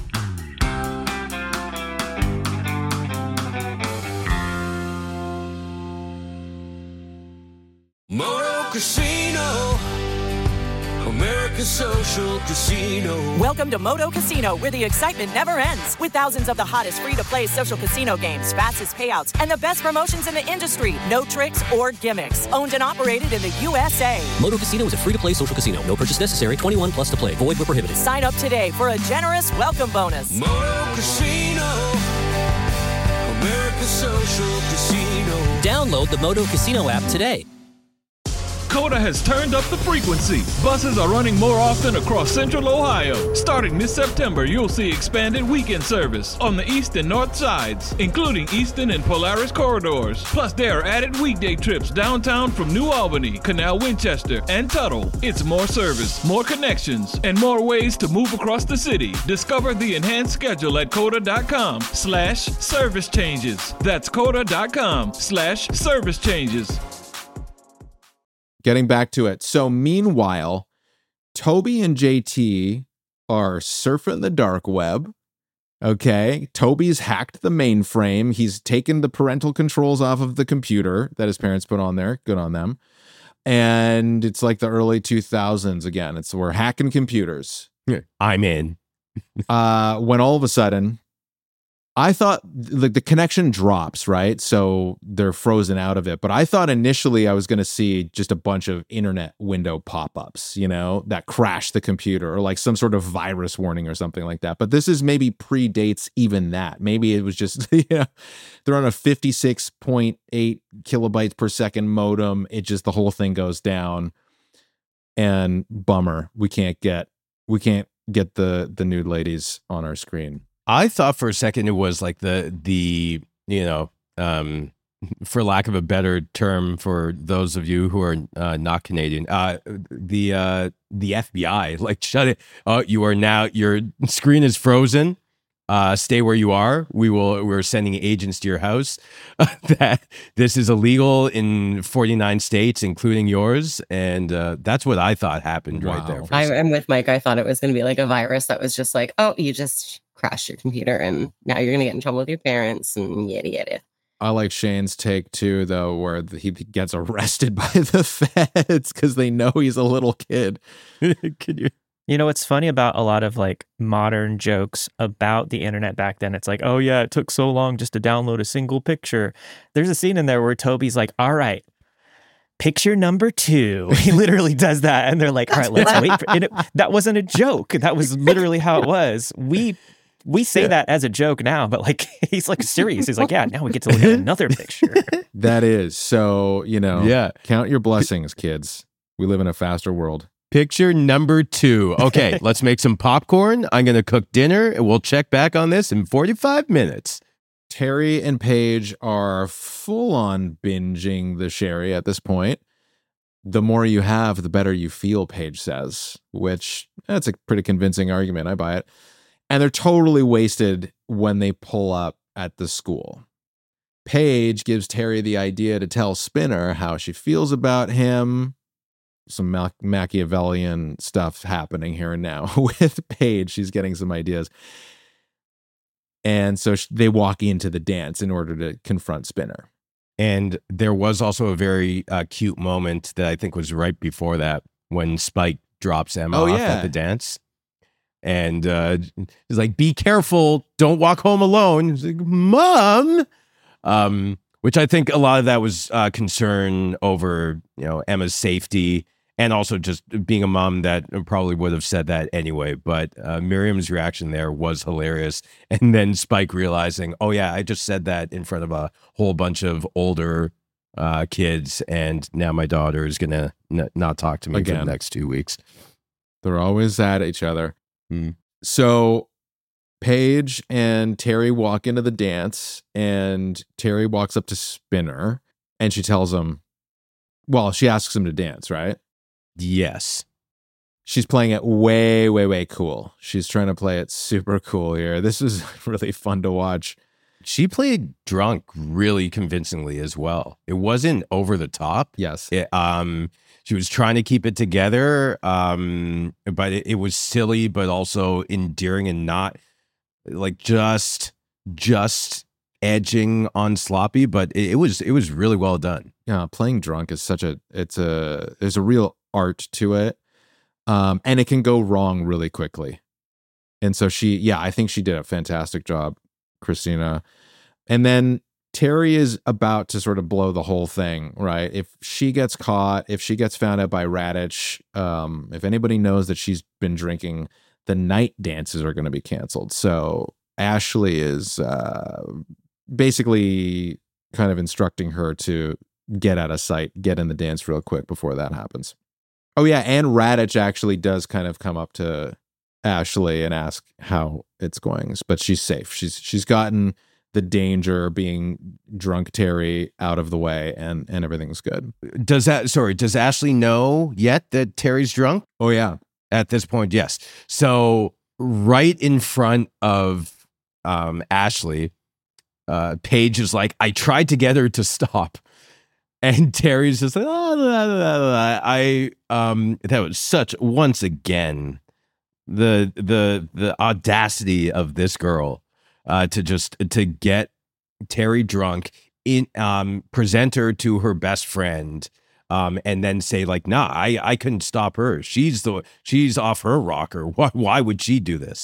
Moto Casino, America's social casino. Welcome to Moto Casino, where the excitement never ends. With thousands of the hottest free-to-play social casino games, fastest payouts, and the best promotions in the industry. No tricks or gimmicks. Owned and operated in the U S A. Moto Casino is a free-to-play social casino. No purchase necessary. twenty-one plus to play. Void where prohibited. Sign up today for a generous welcome bonus. Moto Casino, America's social casino. Download the Moto Casino app today. COTA has turned up the frequency. Buses are running more often across central Ohio. Starting this September, you'll see expanded weekend service on the east and north sides, including Easton and Polaris corridors. Plus, there are added weekday trips downtown from New Albany, Canal Winchester, and Tuttle. It's more service, more connections, and more ways to move across the city. Discover the enhanced schedule at COTA.com slash service changes. That's COTA.com slash service changes. Getting back to it. So meanwhile, Toby and J T are surfing the dark web. Okay. Toby's hacked the mainframe. He's taken the parental controls off of the computer that his parents put on there. Good on them. And it's like the early two thousands again. It's we're hacking computers. I'm in. uh, when all of a sudden, I thought like the connection drops, right? So they're frozen out of it. But I thought initially I was going to see just a bunch of internet window pop-ups, you know, that crash the computer or like some sort of virus warning or something like that. But this is maybe predates even that. Maybe it was just, you know, they're on a fifty-six point eight kilobytes per second modem. It just, the whole thing goes down and bummer. We can't get, we can't get the, the nude ladies on our screen. I thought for a second it was like the the you know um, for lack of a better term for those of you who are uh, not Canadian, uh, the uh, the F B I like shut it. Oh, you are now your screen is frozen. Uh, stay where you are. We will. We're sending agents to your house. That this is illegal in forty-nine states, including yours, and uh, that's what I thought happened wow. right there. I am with Mike. I thought it was going to be like a virus that was just like, oh, you just crash your computer and now you're gonna get in trouble with your parents and yada yada. I like Shane's take too, though, where he gets arrested by the feds because they know he's a little kid. Could you? You know what's funny about a lot of like modern jokes about the internet back then? It's like, oh yeah, it took so long just to download a single picture. There's a scene in there where Toby's like, all right, picture number two. He literally does that, and they're like, all right, let's wait for it. That wasn't a joke. That was literally how it was. We. We say yeah. that as a joke now, but like he's like serious. He's like, yeah, now we get to look at another picture. That is. So, you know, yeah. count your blessings, kids. We live in a faster world. Picture number two. Okay, let's make some popcorn. I'm going to cook dinner and we'll check back on this in forty-five minutes. Terry and Paige are full on binging the sherry at this point. The more you have, the better you feel, Paige says, which that's a pretty convincing argument. I buy it. And they're totally wasted when they pull up at the school. Paige gives Terry the idea to tell Spinner how she feels about him. Some Ma- Machiavellian stuff happening here and now with Paige. She's getting some ideas. And so sh- they walk into the dance in order to confront Spinner. And there was also a very uh, cute moment that I think was right before that when Spike drops Emma oh, off yeah. at the dance. And uh, he's like, be careful. Don't walk home alone. He's like, Mom. Um, which I think a lot of that was uh, concern over, you know, Emma's safety and also just being a mom that probably would have said that anyway. But uh, Miriam's reaction there was hilarious. And then Spike realizing, oh, yeah, I just said that in front of a whole bunch of older uh, kids. And now my daughter is going to n- not talk to me Again. for the next two weeks. They're always at each other. Mm. So Paige and Terry walk into the dance, and Terry walks up to Spinner, and she tells him, well, she asks him to dance, right? Yes. She's playing it way, way, way cool. She's trying to play it super cool here. This is really fun to watch. She played drunk really convincingly as well. It wasn't over the top. Yes. It, um, she was trying to keep it together, um, but it, it was silly, but also endearing and not like just just edging on sloppy. But it, it was it was really well done. Yeah, playing drunk is such a it's a there's a real art to it, um, and it can go wrong really quickly. And so she, yeah, I think she did a fantastic job, Christina. And then Terry is about to sort of blow the whole thing, right? If she gets caught, if she gets found out by Radich, um, if anybody knows that she's been drinking, the night dances are going to be canceled. So Ashley is uh, basically kind of instructing her to get out of sight, get in the dance real quick before that happens. Oh, yeah. And Radich actually does kind of come up to Ashley and ask how it's going, but she's safe. She's she's gotten the danger being drunk Terry out of the way, and and everything's good. Does that sorry, does Ashley know yet that Terry's drunk? Oh yeah. At this point, yes. So right in front of um Ashley, uh Paige is like, I tried to get her to stop. And Terry's just like, oh, blah, blah, blah. I um that was such once again the the the audacity of this girl uh to just to get Terry drunk, in um present her to her best friend, um and then say like, nah, I I couldn't stop her. She's the she's off her rocker. Why why would she do this?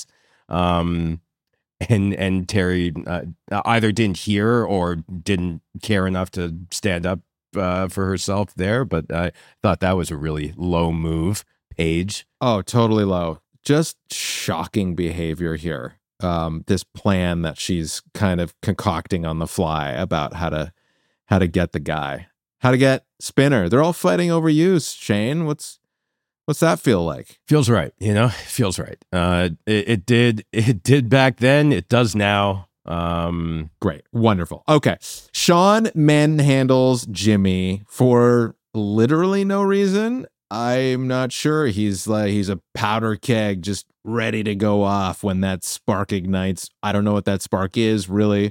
Um and and Terry uh, either didn't hear or didn't care enough to stand up uh, for herself there. But I thought that was a really low move, Paige. Oh, totally low. Just shocking behavior here. Um, this plan that she's kind of concocting on the fly about how to how to get the guy, how to get Spinner. They're all fighting over you, Shane. What's what's that feel like? Feels right, you know. Feels right. Uh, it, it did. It did back then. It does now. Um, Great, wonderful. Okay, Sean manhandles Jimmy for literally no reason. I'm not sure. He's like he's a powder keg just ready to go off when that spark ignites. I don't know what that spark is, really.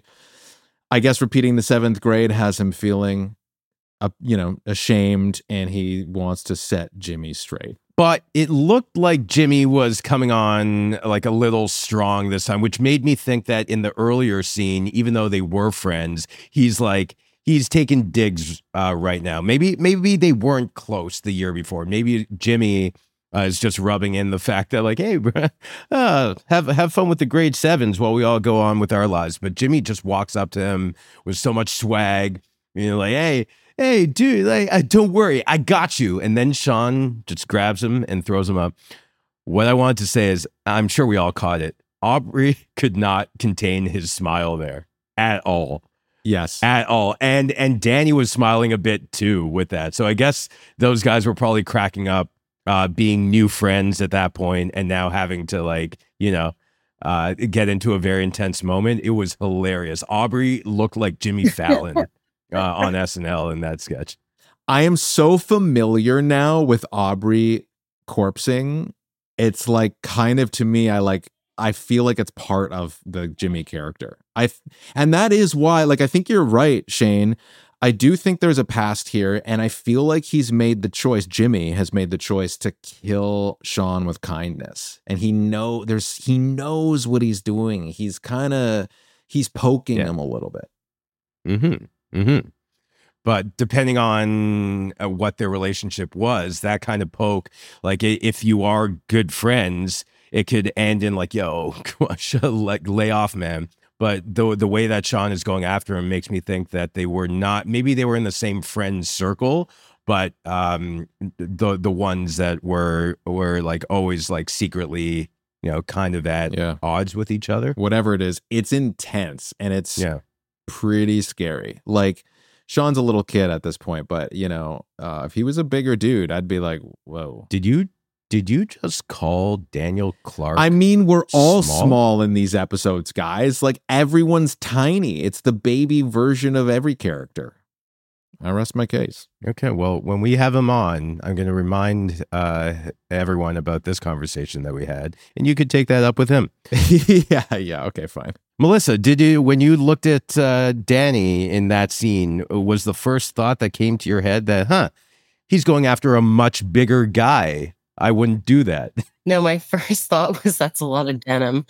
I guess repeating the seventh grade has him feeling, uh, you know, ashamed, and he wants to set Jimmy straight. But it looked like Jimmy was coming on like a little strong this time, which made me think that in the earlier scene, even though they were friends, he's like, he's taking digs uh, right now. Maybe maybe they weren't close the year before. Maybe Jimmy uh, is just rubbing in the fact that like, hey, bro, uh, have have fun with the grade sevens while we all go on with our lives. But Jimmy just walks up to him with so much swag, you know, like, hey, hey, dude, like, uh, don't worry, I got you. And then Sean just grabs him and throws him up. What I wanted to say is, I'm sure we all caught it. Aubrey could not contain his smile there at all. Yes. At all. And and Danny was smiling a bit too with that. So I guess those guys were probably cracking up, uh, being new friends at that point and now having to like, you know, uh, get into a very intense moment. It was hilarious. Aubrey looked like Jimmy Fallon uh, on S N L in that sketch. I am so familiar now with Aubrey corpsing. It's like kind of to me, I like I feel like it's part of the Jimmy character. I and that is why, like, I think you're right, Shane. I do think there's a past here, and I feel like he's made the choice. Jimmy has made the choice to kill Sean with kindness, and he know there's he knows what he's doing. He's kind of he's poking Yeah. him a little bit. Mm-hmm. Mm-hmm. But depending on uh, what their relationship was, that kind of poke, like i- if you are good friends, it could end in like, yo, like lay off, man. But the the way that Sean is going after him makes me think that they were not, maybe they were in the same friend circle, but um, the the ones that were were like always like secretly, you know, kind of at Yeah. odds with each other. Whatever it is, it's intense and it's Yeah. pretty scary. Like Sean's a little kid at this point, but you know, uh, if he was a bigger dude, I'd be like, whoa. Did you did you just call Daniel Clark? I mean, we're all small? small in these episodes, guys. Like everyone's tiny. It's the baby version of every character. I rest my case. Okay, well, when we have him on, I'm going to remind uh, everyone about this conversation that we had, and you could take that up with him. yeah, yeah. Okay, fine. Melissa, did you, when you looked at uh, Danny in that scene, was the first thought that came to your head that, huh, he's going after a much bigger guy? I wouldn't do that. No, my first thought was that's a lot of denim.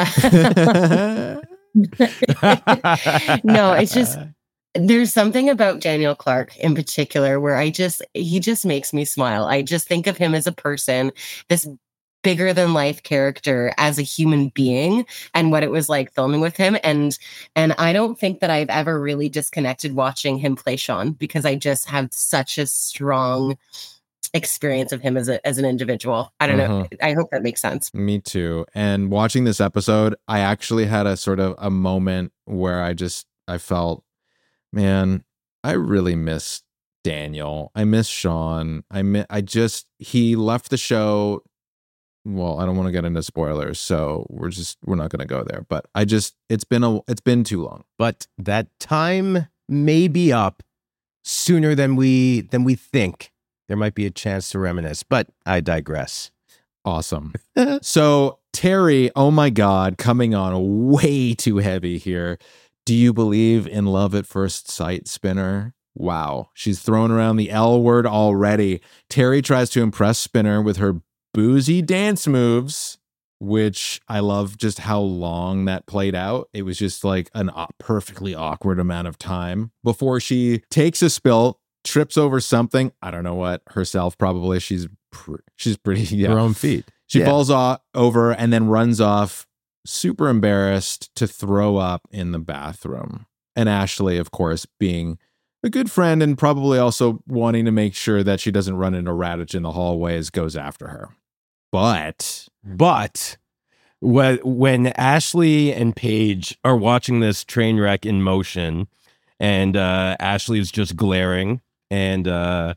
No, it's just, there's something about Daniel Clark in particular where I just, he just makes me smile. I just think of him as a person, this bigger than life character as a human being, and what it was like filming with him. And, and I don't think that I've ever really disconnected watching him play Sean, because I just have such a strong experience of him as a, as an individual. I don't Uh-huh. know. I hope that makes sense. Me too. And watching this episode, I actually had a sort of a moment where I just, I felt, man, I really miss Daniel. I miss Sean. I mi- I just, he left the show. Well, I don't want to get into spoilers, so we're just, we're not going to go there. But I just, it's been a, it's been too long. But that time may be up sooner than we than we think. There might be a chance to reminisce, but I digress. Awesome. So Terry, oh my God, coming on way too heavy here. Do you believe in love at first sight, Spinner? Wow. She's thrown around the L word already. Terry tries to impress Spinner with her boozy dance moves, which I love just how long that played out. It was just like an uh, perfectly awkward amount of time before she takes a spill, trips over something. I don't know what, herself probably. She's pr- she's pretty, yeah. Her own feet. She Yeah. falls off, over and then runs off, super embarrassed, to throw up in the bathroom. And Ashley, of course, being a good friend and probably also wanting to make sure that she doesn't run into Radich in the hallways, goes after her. But, but when, when Ashley and Paige are watching this train wreck in motion, and uh, Ashley is just glaring, and uh,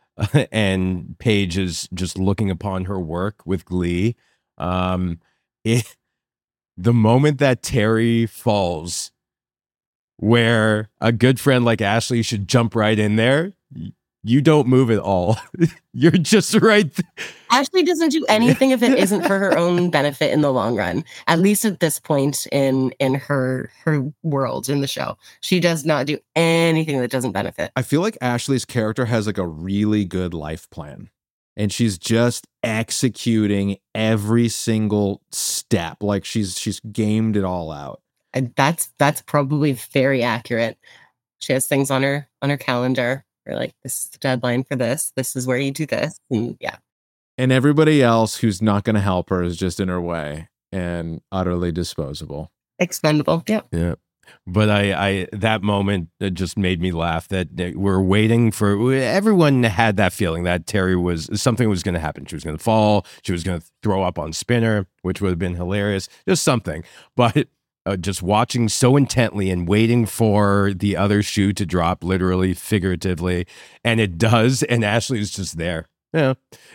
and Paige is just looking upon her work with glee. Um, it, the moment that Terry falls, where a good friend like Ashley should jump right in there, you don't move at all. You're just right. Th- Ashley doesn't do anything if it isn't for her own benefit in the long run. At least at this point in in her her world in the show, she does not do anything that doesn't benefit. I feel like Ashley's character has like a really good life plan, and she's just executing every single step. Like she's she's gamed it all out. And that's that's probably very accurate. She has things on her on her calendar. Or like, this is the deadline for this. This is where you do this. And yeah. And everybody else who's not going to help her is just in her way and utterly disposable. Expendable. Yep. Yeah. But I, I, that moment it just made me laugh that we're waiting for, everyone had that feeling that Terry was, something was going to happen. She was going to fall. She was going to throw up on Spinner, which would have been hilarious. Just something. But Uh, just watching so intently and waiting for the other shoe to drop, literally, figuratively, and it does, and Ashley's just there. Yeah.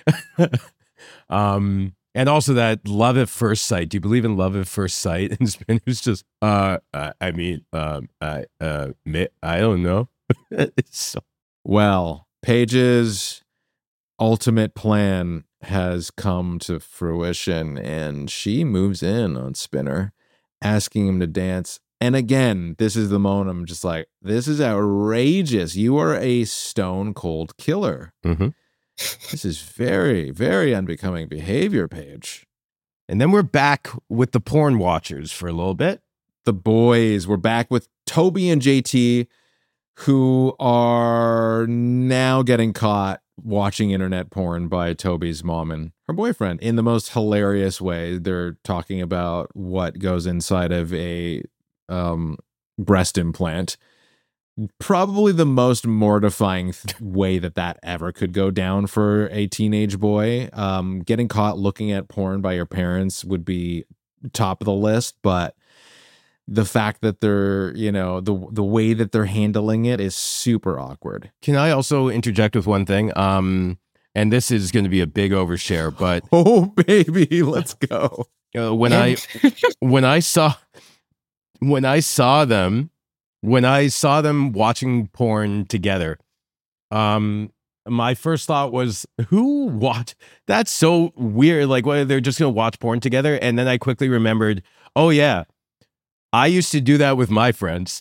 um, and also that love at first sight. Do you believe in love at first sight? And Spinner's just, uh, uh I mean, um, I, uh, I don't know. It's so. Well, Paige's ultimate plan has come to fruition, and she moves in on Spinner, asking him to dance. And again, this is the moment I'm just like, this is outrageous. You are a stone cold killer. Mm-hmm. This is very, very unbecoming behavior, Paige. And then we're back with the porn watchers for a little bit. The boys, we're back with Toby and J T, who are now getting caught watching internet porn by Toby's mom and her boyfriend in the most hilarious way. They're talking about what goes inside of a um, breast implant. Probably the most mortifying th- way that that ever could go down for a teenage boy. Um, getting caught looking at porn by your parents would be top of the list, but the fact that they're, you know, the the way that they're handling it is super awkward. Can I also interject with one thing? Um, and this is going to be a big overshare, but oh baby, let's go. Uh, when I when I saw when I saw them when I saw them watching porn together, um, my first thought was, who watch? That's so weird. Like, what, they're just going to watch porn together, and then I quickly remembered, oh yeah. I used to do that with my friends.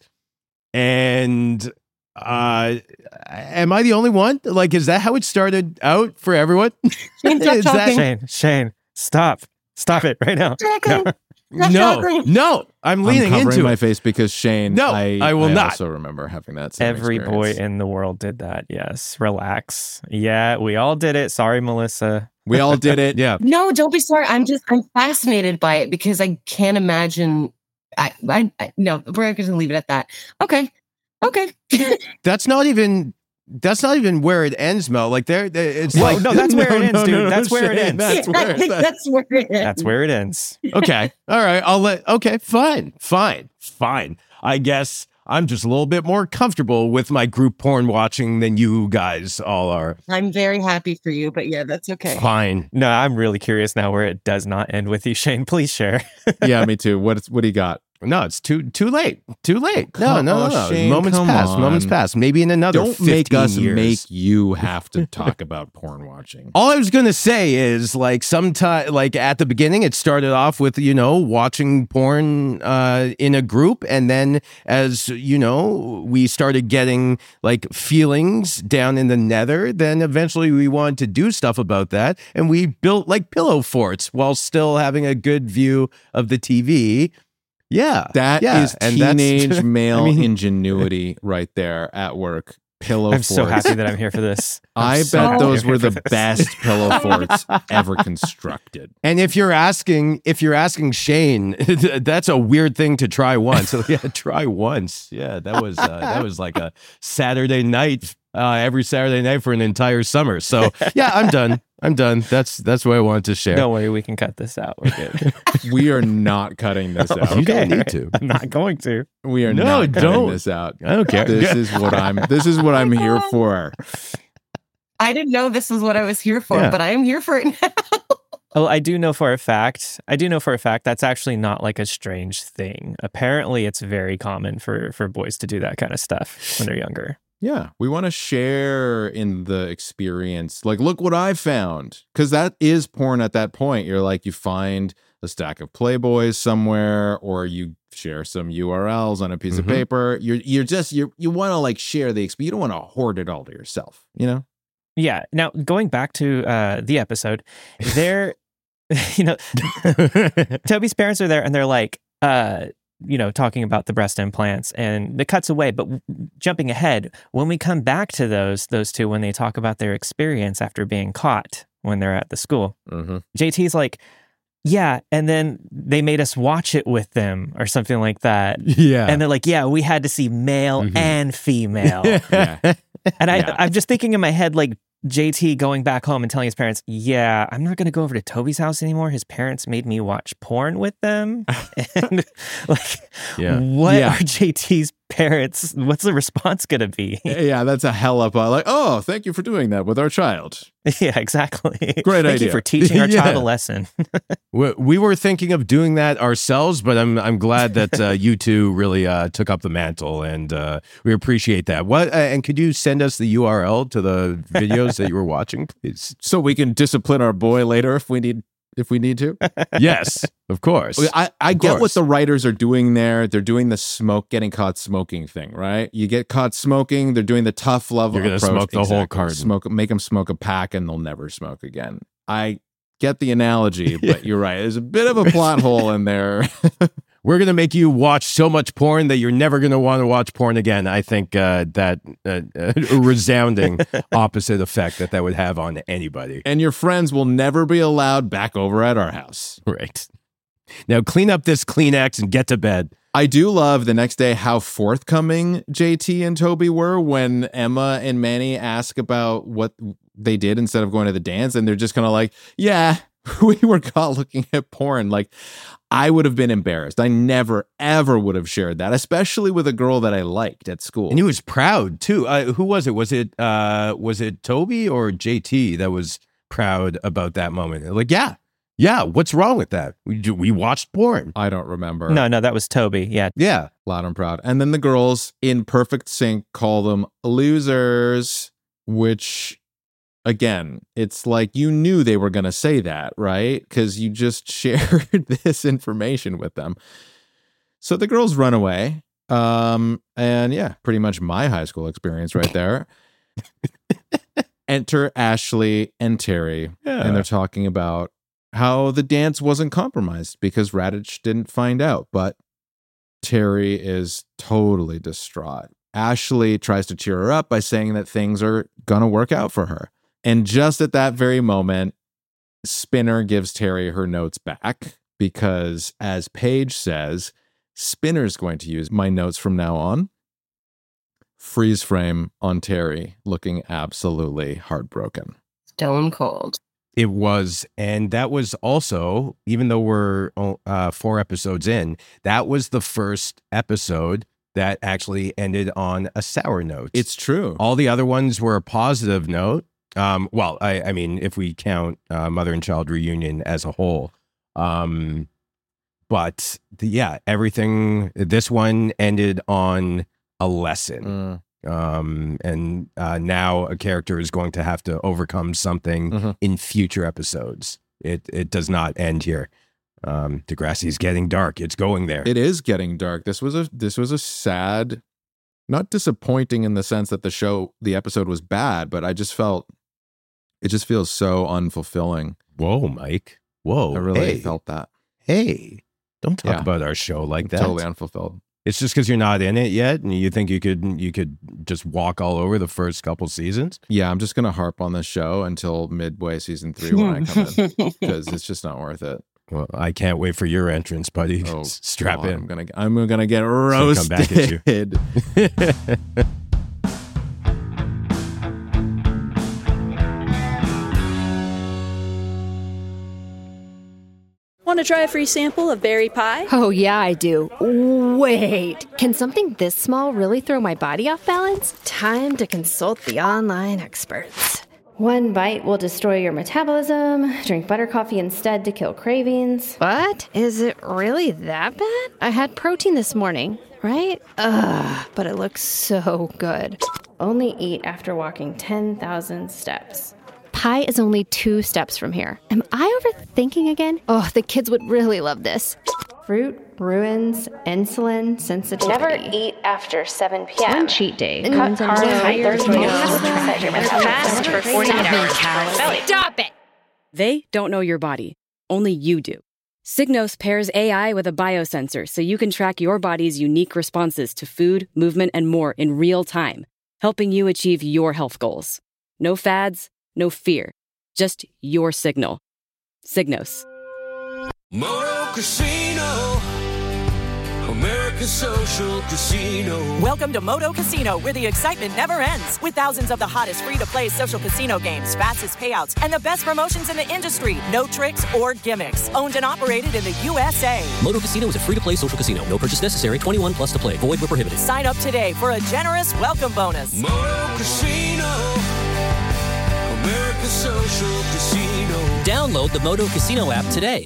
And uh, am I the only one? Like, is that how it started out for everyone? Shane, stop Is that- talking. Shane, Shane, stop. Stop it right now. No. No, no, I'm leaning I'm covering into my it. face because Shane. No, I, I will I not. also remember having that. Same Every boy experience. in the world did that. Yes. Relax. Yeah, we all did it. Sorry, Melissa. We all did it. Yeah. No, don't be sorry. I'm just I'm fascinated by it because I can't imagine. I, I, I no, we're going to leave it at that. Okay, okay. That's not even. That's not even where it ends, Mel. Like there, there- it's Whoa, like no, that's where it ends, no, dude. no, That's where it Shane, ends. That's I where. think that's where it is. That's where it ends. Okay. All right. I'll let. Okay. Fine. Fine. Fine. I guess I'm just a little bit more comfortable with my group porn watching than you guys all are. I'm very happy for you, but yeah, that's okay. Fine. No, I'm really curious now where it does not end with you, Shane. Please share. Yeah, me too. What what do you got? No, it's too too late. Too late. No, Come no, on, no. no. Shane, moments come past. Moments on. past. Maybe in another Don't fifteen make us years. make you have to talk about porn watching. All I was gonna say is like sometime like at the beginning it started off with, you know, watching porn uh in a group, and then as you know, we started getting like feelings down in the nether, then eventually we wanted to do stuff about that, and we built like pillow forts while still having a good view of the T V. Yeah. That yeah. is and that's- teenage male I mean, ingenuity right there at work. Pillow I'm so forts. happy that I'm here for this. I'm I so bet happy those I'm were here the for this. best pillow forts ever constructed. And if you're asking, if you're asking Shane, that's a weird thing to try once. So yeah, try once. Yeah, that was uh, that was like a Saturday night, uh, every Saturday night for an entire summer. So yeah, I'm done. I'm done. That's that's what I wanted to share. Don't worry, we can cut this out. We're good. We are not cutting this out. You don't Okay. need to. I'm not going to. We are No, not cutting don't. this out. I don't care. This is what I'm. This is what I'm here for. I didn't know this was what I was here for, Yeah. but I am here for it now. Oh, I do know for a fact. I do know for a fact that's actually not like a strange thing. Apparently, it's very common for for boys to do that kind of stuff when they're younger. Yeah, we want to share in the experience. Like, look what I found. Because that is porn at that point. You're like, you find a stack of Playboys somewhere, or you share some U R Ls on a piece of Mhm. paper. You're you're just you you want to like share the experience. You don't want to hoard it all to yourself. You know. Yeah. Now, going back to uh, the episode, they're, you know, Toby's parents are there and they're like, uh, you know, talking about the breast implants, and it cuts away. But w- jumping ahead, when we come back to those those two, when they talk about their experience after being caught when they're at the school, Mm-hmm. J T's like, yeah, and then they made us watch it with them or something like that. Yeah. And they're like, yeah, we had to see male Mhm. and female. Yeah. And I, Yeah. I'm just thinking in my head, like J T going back home and telling his parents, yeah, I'm not going to go over to Toby's house anymore. His parents made me watch porn with them. And like, Yeah. what Yeah. are J T's parents? What's the response going to be? Yeah, that's a hell of a like. Oh, thank you for doing that with our child. Yeah, exactly. Great Thank idea. you for teaching our child Yeah. a lesson. We, we were thinking of doing that ourselves, but I'm I'm glad that uh, you two really uh, took up the mantle, and uh, we appreciate that. What uh, and could you send us the U R L to the videos that you were watching, please? So we can discipline our boy later if we need if we need to. Yes, of course. I, I Of get what course. the writers are doing there. They're doing the smoke, getting caught smoking thing, right? You get caught smoking. They're doing the tough love. You're gonna approach. smoke the whole Exactly. carton. Smoke, make them smoke a pack, and they'll never smoke again. I get the analogy, but you're right. There's a bit of a plot hole in there. We're gonna make you watch so much porn that you're never gonna want to watch porn again. I think uh, that uh, a resounding opposite effect that that would have on anybody. And your friends will never be allowed back over at our house. Right. Now clean up this Kleenex and get to bed. I do love the next day how forthcoming J T and Toby were when Emma and Manny ask about what they did instead of going to the dance. And they're just kind of like, yeah, we were caught looking at porn. Like, I would have been embarrassed. I never, ever would have shared that, especially with a girl that I liked at school. And he was proud too. Uh, who was it? Was it uh, was it Toby or J T that was proud about that moment? Like, yeah, yeah. What's wrong with that? We we watched porn. I don't remember. No, no, that was Toby. Yeah. Yeah. Loud and proud. And then the girls in perfect sync call them losers, which again, it's like you knew they were going to say that, right? Because you just shared this information with them. So the girls run away. Um, and yeah, pretty much my high school experience right there. Enter Ashley and Terry, Yeah. and they're talking about how the dance wasn't compromised because Radich didn't find out, but Terry is totally distraught. Ashley tries to cheer her up by saying that things are gonna work out for her. And just at that very moment, Spinner gives Terry her notes back because, as Paige says, Spinner's going to use my notes from now on. Freeze frame on Terry, looking absolutely heartbroken. Stone cold. It was, and that was also, even though we're uh, four episodes in, that was the first episode that actually ended on a sour note. It's true. All the other ones were a positive note. Um, well, I, I mean, if we count uh, Mother and Child Reunion as a whole. Um, but the, yeah, everything, this one ended on a lesson. Mm. Um, and uh, now a character is going to have to overcome something Mm-hmm. in future episodes. It it does not end here. Um, Degrassi is getting dark. It's going there. It is getting dark. This was a this was a sad, not disappointing in the sense that the show, the episode was bad, but I just felt it just feels so unfulfilling. Whoa, Mike. Whoa. I really hey. felt that. Hey, don't talk Yeah. about our show like that. Totally unfulfilled. It's just because you're not in it yet, and you think you could you could just walk all over the first couple seasons. Yeah, I'm just gonna harp on this show until midway season three when I come in because it's just not worth it. Well, I can't wait for your entrance, buddy. Oh, Strap God, in. I'm gonna I'm gonna get Gonna roasted. come back at you. Want to try a free sample of berry pie? Oh, yeah, I do. Wait. Can something this small really throw my body off balance? Time to consult the online experts. One bite will destroy your metabolism. Drink butter coffee instead to kill cravings. What? Is it really that bad? I had protein this morning, right? Ugh, but it looks so good. Only eat after walking ten thousand steps. Pie is only two steps from here. Am I overthinking again? Oh, the kids would really love this. Fruit ruins insulin sensitivity. Never eat after seven p.m. One cheat day. Cut carbs Thursday. Set your fast for forty-eight hours. Stop it! They don't know your body. Only you do. Signos pairs A I with a biosensor so you can track your body's unique responses to food, movement, and more in real time, helping you achieve your health goals. No fads, no fear. Just your signal. Signos. Moto Casino, America's social casino. Welcome to Moto Casino, where the excitement never ends. With thousands of the hottest free-to-play social casino games, fastest payouts, and the best promotions in the industry. No tricks or gimmicks. Owned and operated in the U S A. Moto Casino is a free-to-play social casino. No purchase necessary. twenty-one plus to play. Void where prohibited. Sign up today for a generous welcome bonus. Moto Casino, America's social casino. Download the Moto Casino app today.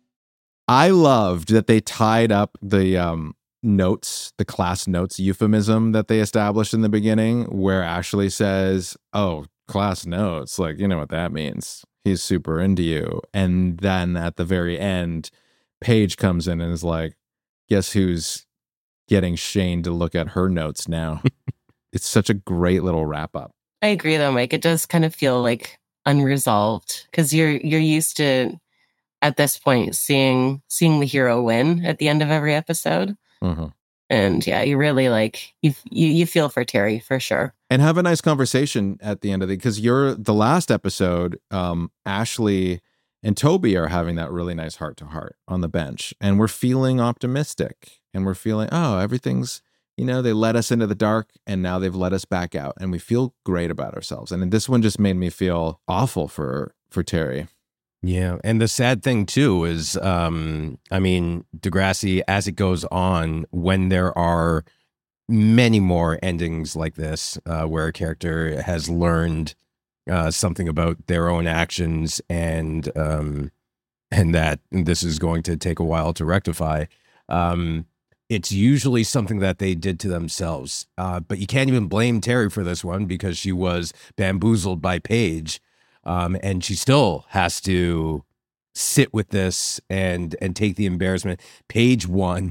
I loved that they tied up the um, notes, the class notes euphemism that they established in the beginning, where Ashley says, "Oh, class notes, like, you know what that means. He's super into you." And then at the very end, Paige comes in and is like, "Guess who's getting Shane to look at her notes now?" It's such a great little wrap up. I agree though, Mike. It does kind of feel like unresolved because you're you're used to, at this point, seeing seeing the hero win at the end of every episode. Mm-hmm. And yeah, you really like you, you you feel for Terry for sure. And have a nice conversation at the end of it, because you're the last episode, um, Ashley and Toby are having that really nice heart to heart on the bench, and we're feeling optimistic, and we're feeling, oh, everything's, you know, they let us into the dark and now they've let us back out, and we feel great about ourselves. And this one just made me feel awful for for Terry. Yeah, and the sad thing too is, um, I mean, Degrassi, as it goes on, when there are many more endings like this, uh, where a character has learned uh, something about their own actions, and um, and that this is going to take a while to rectify, um, it's usually something that they did to themselves. Uh, but you can't even blame Terry for this one because she was bamboozled by Paige. Um, and she still has to sit with this and and take the embarrassment. Paige won.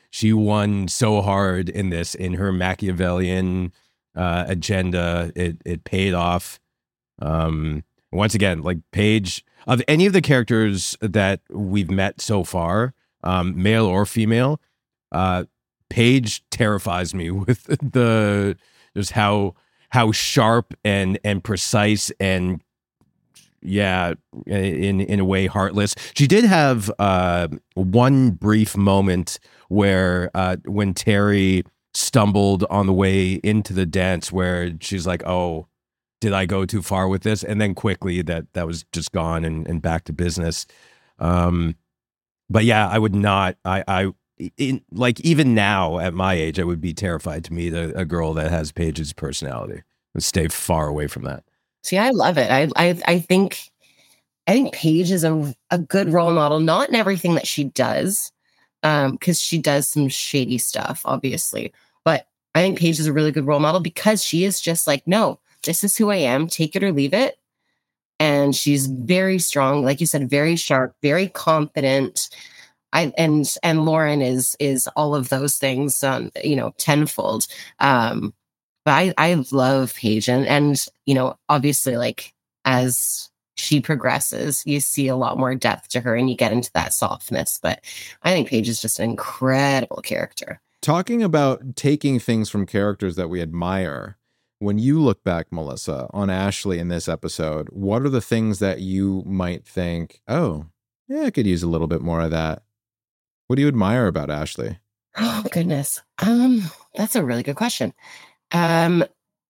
she won so hard in this, in her Machiavellian uh, agenda. It it paid off. Um, once again, like Paige, of any of the characters that we've met so far, um, male or female, uh, Paige terrifies me with the just how how sharp and and precise and yeah, in in a way heartless. She did have uh, one brief moment where uh, when Terry stumbled on the way into the dance, where she's like, "Oh, did I go too far with this?" And then quickly that that was just gone and, and back to business. Um, but yeah, I would not. I I in, like even now at my age, I would be terrified to meet a, a girl that has Paige's personality. I'd stay far away from that. See, I love it. I I I think I think Paige is a a good role model, not in everything that she does, um, because she does some shady stuff, obviously. But I think Paige is a really good role model because she is just like, no, this is who I am, take it or leave it. And she's very strong, like you said, very sharp, very confident. I and and Lauren is is all of those things, um, you know, tenfold. Um, But I, I love Paige. And, and, you know, obviously, like, as she progresses, you see a lot more depth to her and you get into that softness. But I think Paige is just an incredible character. Talking about taking things from characters that we admire, when you look back, Melissa, on Ashley in this episode, what are the things that you might think, oh, yeah, I could use a little bit more of that? What do you admire about Ashley? Oh, goodness. Um, that's a really good question. Um,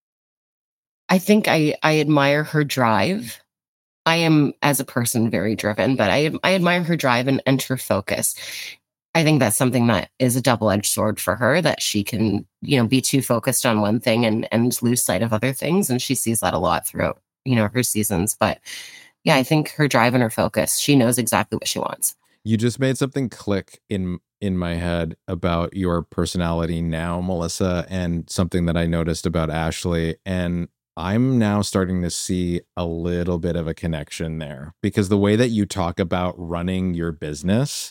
I think I, I admire her drive. I am, as a person, very driven, but I I admire her drive and, and her focus. I think that's something that is a double-edged sword for her, that she can, you know, be too focused on one thing and, and lose sight of other things. And she sees that a lot throughout, you know, her seasons. But yeah, I think her drive and her focus, she knows exactly what she wants. You just made something click in in my head about your personality now, Melissa, and something that I noticed about Ashley. And I'm now starting to see a little bit of a connection there, because the way that you talk about running your business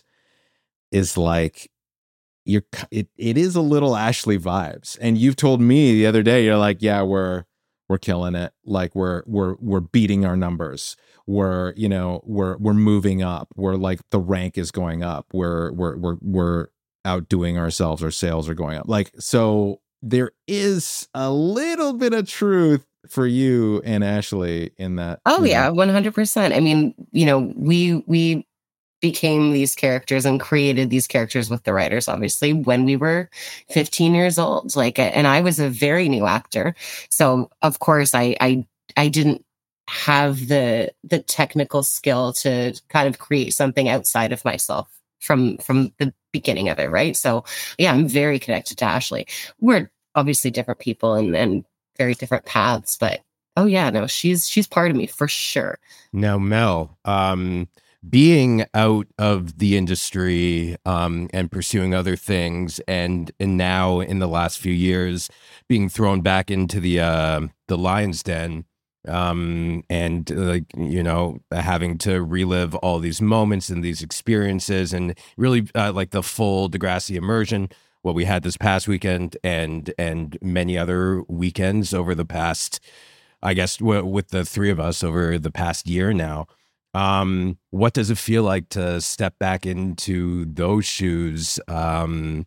is like, you're, it, it is a little Ashley vibes. And you've told me the other day, you're like, yeah, we're, we're killing it. Like we're, we're, we're beating our numbers. We're, you know, we're, we're moving up. We're like, the rank is going up. We're, we're, we're, we're outdoing ourselves. Our sales are going up. Like, so there is a little bit of truth for you and Ashley in that. Oh you yeah. know. one hundred percent. I mean, you know, we, we became these characters and created these characters with the writers, obviously, when we were fifteen years old. Like, and I was a very new actor. So of course I, I, I didn't have the the technical skill to kind of create something outside of myself from from the beginning of it, right? So yeah, I'm very connected to Ashley. We're obviously different people and, and very different paths, but oh yeah, no, she's she's part of me for sure. Now, Mel, um, being out of the industry um, and pursuing other things, and and now in the last few years being thrown back into the uh, the lion's den. Um, and like, you know, having to relive all these moments and these experiences and really uh, like the full Degrassi immersion, what we had this past weekend and, and many other weekends over the past, I guess, w- with the three of us over the past year now. Um, what does it feel like to step back into those shoes? Um,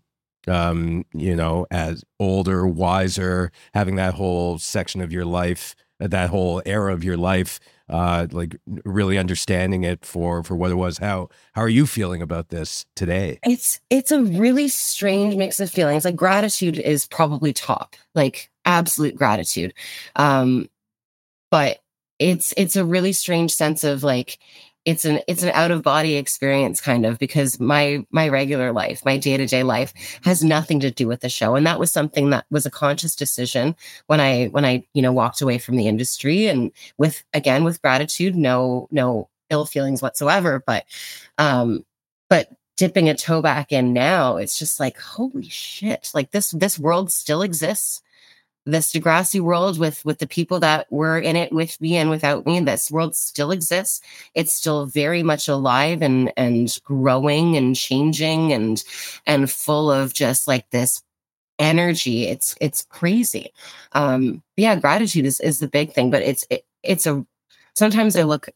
um, you know, as older, wiser, having that whole section of your life, that whole era of your life, uh, like really understanding it for, for what it was. How, how are you feeling about this today? It's, it's a really strange mix of feelings. Like gratitude is probably top, like absolute gratitude. Um, but it's, it's a really strange sense of like, it's an, it's an out of body experience kind of, because my, my regular life, my day to day life has nothing to do with the show. And that was something that was a conscious decision when I, when I, you know, walked away from the industry, and with, again, with gratitude, no, no ill feelings whatsoever. But, um, but dipping a toe back in now, it's just like, holy shit, like this, this world still exists. this Degrassi world with with the people that were in it with me and without me, this world still exists. It's still very much alive and and growing and changing and and full of just like this energy. It's it's crazy. Um, yeah, gratitude is is the big thing, but it's it, it's a. Sometimes I look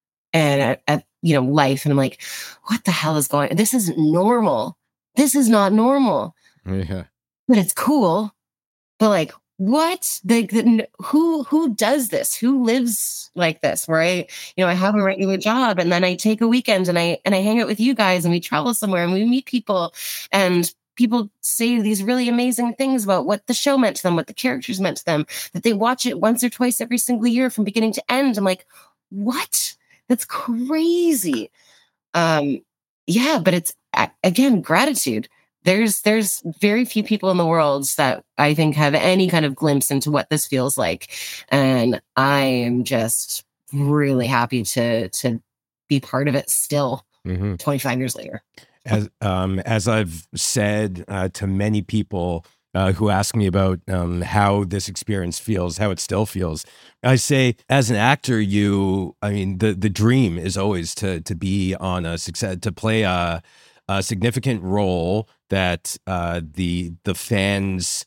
and at, at you know life and I'm like, what the hell is going? This isn't normal. This is not normal. Yeah, but it's cool. But like. What the, the who who does this? Who lives like this? Where I, you know, I have a regular job and then I take a weekend and I and I hang out with you guys and we travel somewhere and we meet people and people say these really amazing things about what the show meant to them, what the characters meant to them, that they watch it once or twice every single year from beginning to end. I'm like, what? That's crazy. Um, yeah, but it's again gratitude. There's there's very few people in the world that I think have any kind of glimpse into what this feels like. And I am just really happy to to be part of it still mm-hmm. twenty-five years later. As um as I've said uh, to many people uh, who ask me about um, how this experience feels, how it still feels, I say, as an actor, you, I mean, the the dream is always to to be on a success, to play a a significant role that uh, the the fans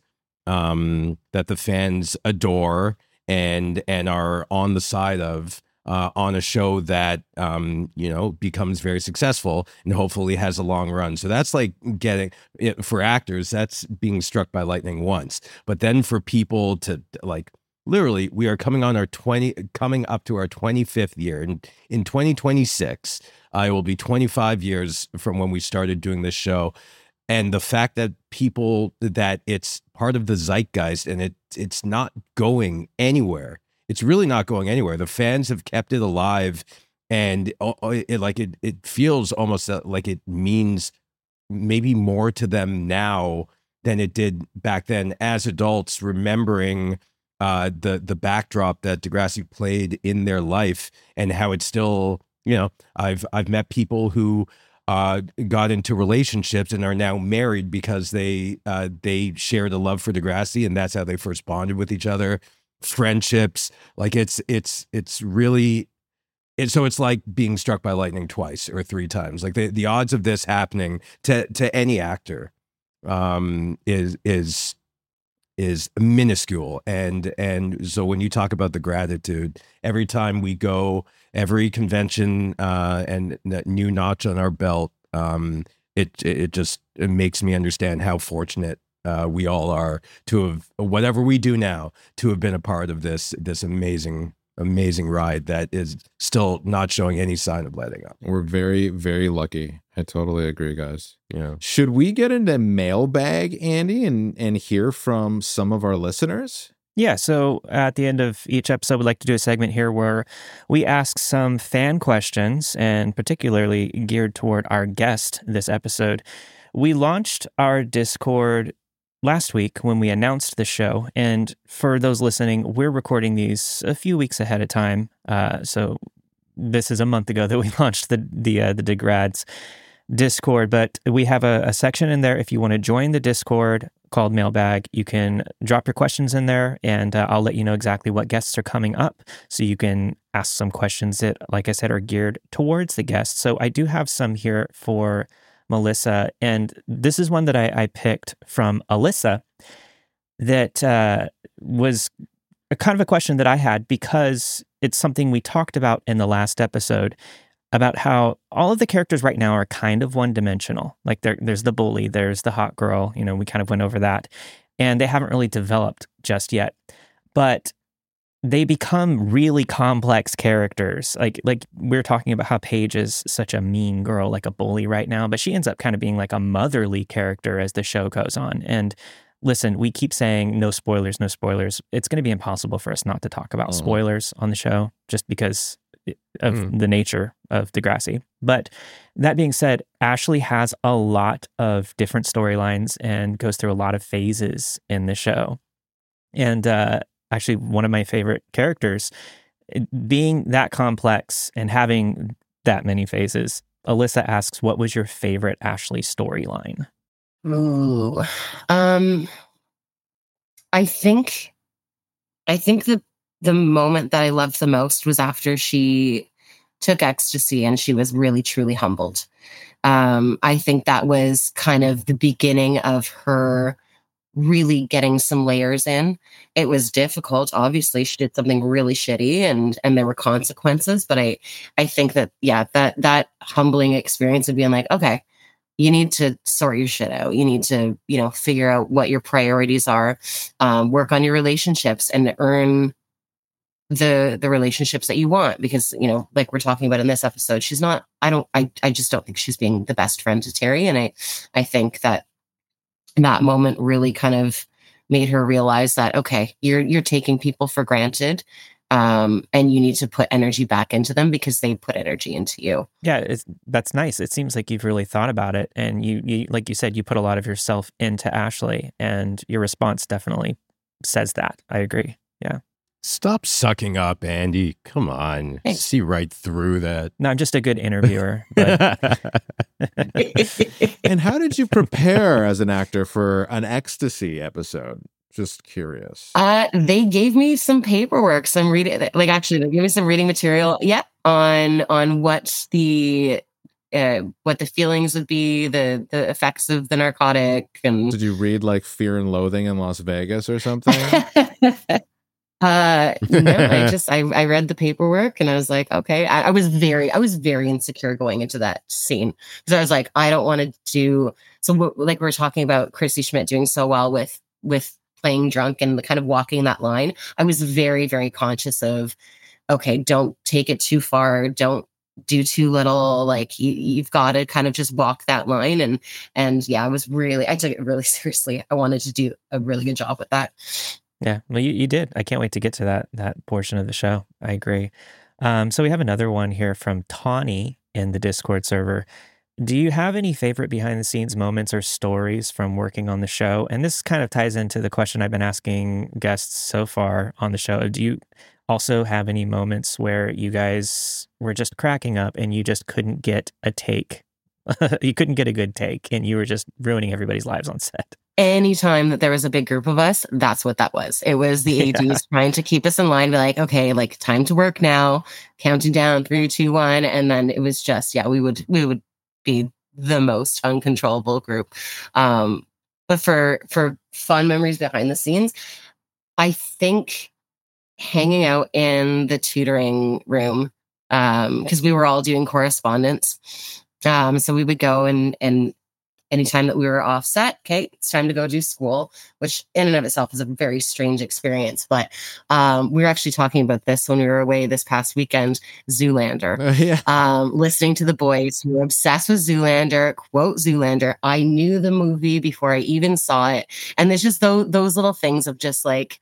um, that the fans adore and and are on the side of uh, on a show that um, you know becomes very successful and hopefully has a long run. So that's like getting for actors. That's being struck by lightning once, but then for people to like. Literally, we are coming on our twenty, coming up to our twenty-fifth year, and in twenty twenty-six, I will be twenty-five years from when we started doing this show. And the fact that people that it's part of the zeitgeist and it it's not going anywhere. It's really not going anywhere. The fans have kept it alive, and it, it like it it feels almost like it means maybe more to them now than it did back then as adults, remembering. Uh, the the backdrop that Degrassi played in their life and how it's still, you know, I've I've met people who uh, got into relationships and are now married because they uh, they shared a love for Degrassi and that's how they first bonded with each other. Friendships, like it's it's it's really, it, so it's like being struck by lightning twice or three times. Like the the odds of this happening to to any actor um, is is. is minuscule. And and so when you talk about the gratitude, every time we go, every convention uh, and that new notch on our belt, um, it it just it makes me understand how fortunate uh, we all are to have, whatever we do now, to have been a part of this this amazing amazing ride that is still not showing any sign of letting up. We're very, very lucky. I totally agree, guys. Yeah. Should we get into mailbag, Andy, and, and hear from some of our listeners? Yeah, so at the end of each episode, we'd like to do a segment here where we ask some fan questions, and particularly geared toward our guest this episode. We launched our Discord last week when we announced the show, and for those listening, we're recording these a few weeks ahead of time. Uh, so this is a month ago that we launched the the uh, the Degrads Discord, but we have a, a section in there if you want to join the Discord called Mailbag. You can drop your questions in there, and uh, I'll let you know exactly what guests are coming up, so you can ask some questions that, like I said, are geared towards the guests. So I do have some here for Melissa, and this is one that I, I picked from Alyssa that uh, was a kind of a question that I had because it's something we talked about in the last episode about how all of the characters right now are kind of one-dimensional. Like there, there's the bully, there's the hot girl, you know, we kind of went over that, and they haven't really developed just yet. But they become really complex characters. Like like we're talking about how Paige is such a mean girl, like a bully right now, but she ends up kind of being like a motherly character as the show goes on. And listen, we keep saying no spoilers, no spoilers. It's going to be impossible for us not to talk about oh. spoilers on the show just because of mm. the nature of Degrassi. But that being said, Ashley has a lot of different storylines and goes through a lot of phases in the show. And uh, actually, one of my favorite characters, being that complex and having that many phases, Alyssa asks, what was your favorite Ashley storyline? Ooh, um, I think I think the the moment that I loved the most was after she took ecstasy and she was really truly humbled. Um, I think that was kind of the beginning of her really getting some layers in. It was difficult. Obviously, she did something really shitty and and there were consequences. But I I think that, yeah, that that humbling experience of being like, okay, you need to sort your shit out. You need to, you know, figure out what your priorities are, um, work on your relationships and earn the the relationships that you want. Because, you know, like we're talking about in this episode, she's not, I don't, I, I just don't think she's being the best friend to Terry. And I, I think that that moment really kind of made her realize that, okay, you're, you're taking people for granted. Um, and you need to put energy back into them because they put energy into you. Yeah, it's, that's nice. It seems like you've really thought about it. And you, you, like you said, you put a lot of yourself into Ashley, and your response definitely says that. I agree. Yeah. Stop sucking up, Andy. Come on. Thanks. See right through that. No, I'm just a good interviewer. But... And how did you prepare as an actor for an ecstasy episode? Just curious. Uh, they gave me some paperwork, some reading, like actually they gave me some reading material. Yeah. On, on what the, uh, what the feelings would be, the, the effects of the narcotic. And did you read like Fear and Loathing in Las Vegas or something? Uh, no, I just, I, I read the paperwork and I was like, okay, I, I was very, I was very insecure going into that scene because I was like, I don't want to do, so w- like we were talking about Chrissy Schmidt doing so well with, with playing drunk and the kind of walking that line. I was very, very conscious of, okay, don't take it too far. Don't do too little. Like you, you've got to kind of just walk that line. And, and yeah, I was really, I took it really seriously. I wanted to do a really good job with that. Yeah, well, you, you did. I can't wait to get to that that portion of the show. I agree. Um, so we have another one here from Tawny in the Discord server. Do you have any favorite behind-the-scenes moments or stories from working on the show? And this kind of ties into the question I've been asking guests so far on the show. Do you also have any moments where you guys were just cracking up and you just couldn't get a take? You couldn't get a good take and you were just ruining everybody's lives on set? Anytime that there was a big group of us, that's what that was. It was the A Ds yeah. trying to keep us in line, be like, okay, like time to work now, counting down three, two, one. And then it was just, yeah, we would, we would be the most uncontrollable group. Um, but for, for fun memories behind the scenes, I think hanging out in the tutoring room, um, cause we were all doing correspondence. Um, so we would go and, and, anytime that we were offset, okay, it's time to go do school, which in and of itself is a very strange experience. But um, we were actually talking about this when we were away this past weekend, Zoolander. Uh, yeah. Um, listening to the boys who were obsessed with Zoolander, quote Zoolander. I knew the movie before I even saw it. And there's just those, those little things of just like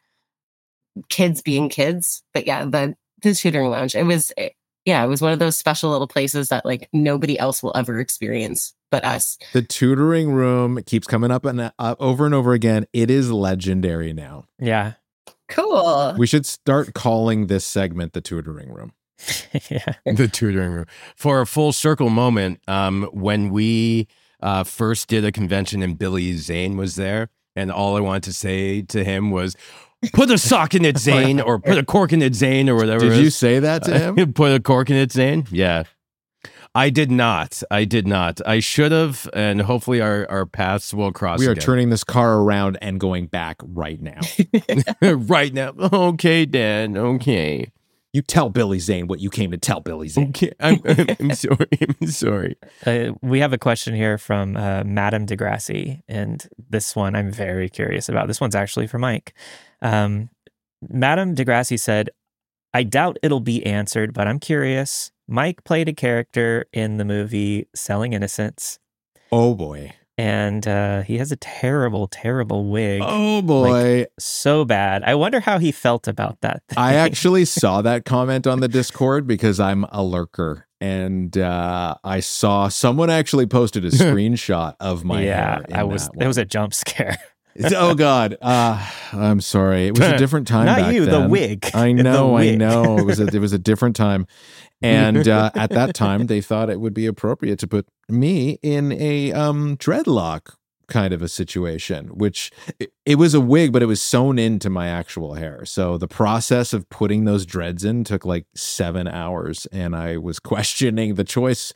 kids being kids. But yeah, the, the tutoring lounge, it was, it, yeah, it was one of those special little places that like nobody else will ever experience but us. The tutoring room keeps coming up and uh, over and over again. It is legendary now. Yeah. Cool. We should start calling this segment the tutoring room. Yeah. The tutoring room. For a full circle moment, um, when we uh, first did a convention and Billy Zane was there, and all I wanted to say to him was, put a sock in it, Zane, or put a cork in it, Zane, or whatever. Did you say that to him? Put a cork in it, Zane? Yeah. I did not. I did not. I should have, and hopefully our, our paths will cross We are again. turning this car around and going back right now. Right now. Okay, Dad. Okay. You tell Billy Zane what you came to tell Billy Zane. Okay. I'm, I'm sorry. I'm sorry. Uh, we have a question here from uh, Madame Degrassi, and this one I'm very curious about. This one's actually for Mike. Um, Madame Degrassi said, I doubt it'll be answered, but I'm curious. Mike played a character in the movie Selling Innocence. Oh, boy. And uh, he has a terrible, terrible wig. Oh, boy. Like, so bad. I wonder how he felt about that thing. I actually saw that comment on the Discord because I'm a lurker. And uh, I saw someone actually posted a screenshot of my yeah, hair. I was. It was a jump scare. Oh God! Uh, I'm sorry. It was a different time. Not back you, then. the wig. I know. wig. I know. It was a, it was a different time, and uh, at that time they thought it would be appropriate to put me in a um, dreadlock kind of a situation, which it, it was a wig, but it was sewn into my actual hair. So the process of putting those dreads in took like seven hours. And I was questioning the choice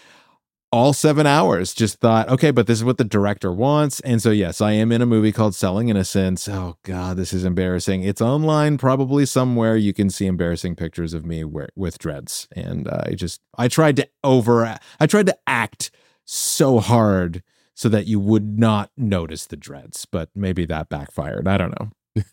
all seven hours. Just thought, okay, but this is what the director wants. And so, yes, I am in a movie called Selling Innocence. Oh, God, this is embarrassing. It's online, probably somewhere. You can see embarrassing pictures of me where, with dreads. And uh, I just, I tried to over, I tried to act so hard so that you would not notice the dreads, but maybe that backfired. I don't know.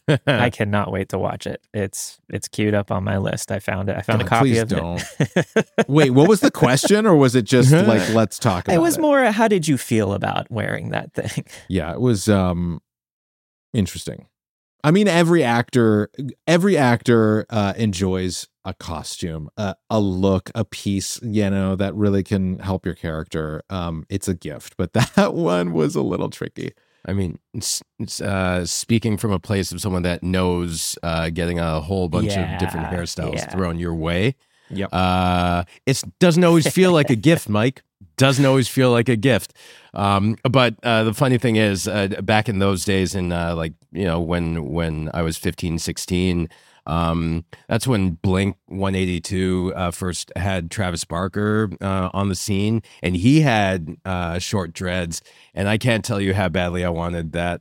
I cannot wait to watch it. It's it's queued up on my list. I found it. I found God, a copy please of don't. it. Wait, what was the question, or was it just like, let's talk about it? It was more, how did you feel about wearing that thing? Yeah, it was um, interesting. I mean, every actor, every actor uh, enjoys a costume, uh, a look, a piece, you know, that really can help your character. Um, it's a gift, but that one was a little tricky. I mean, it's, it's, uh, speaking from a place of someone that knows uh, getting a whole bunch Yeah, of different hairstyles yeah. thrown your way. Yep. Uh, it doesn't always feel like a gift, Mike. Doesn't always feel like a gift. Um, but uh, the funny thing is, uh, back in those days, in uh, like, you know, when when I was fifteen, sixteen, um, that's when Blink one eighty-two uh, first had Travis Barker uh, on the scene, and he had uh, short dreads. And I can't tell you how badly I wanted that.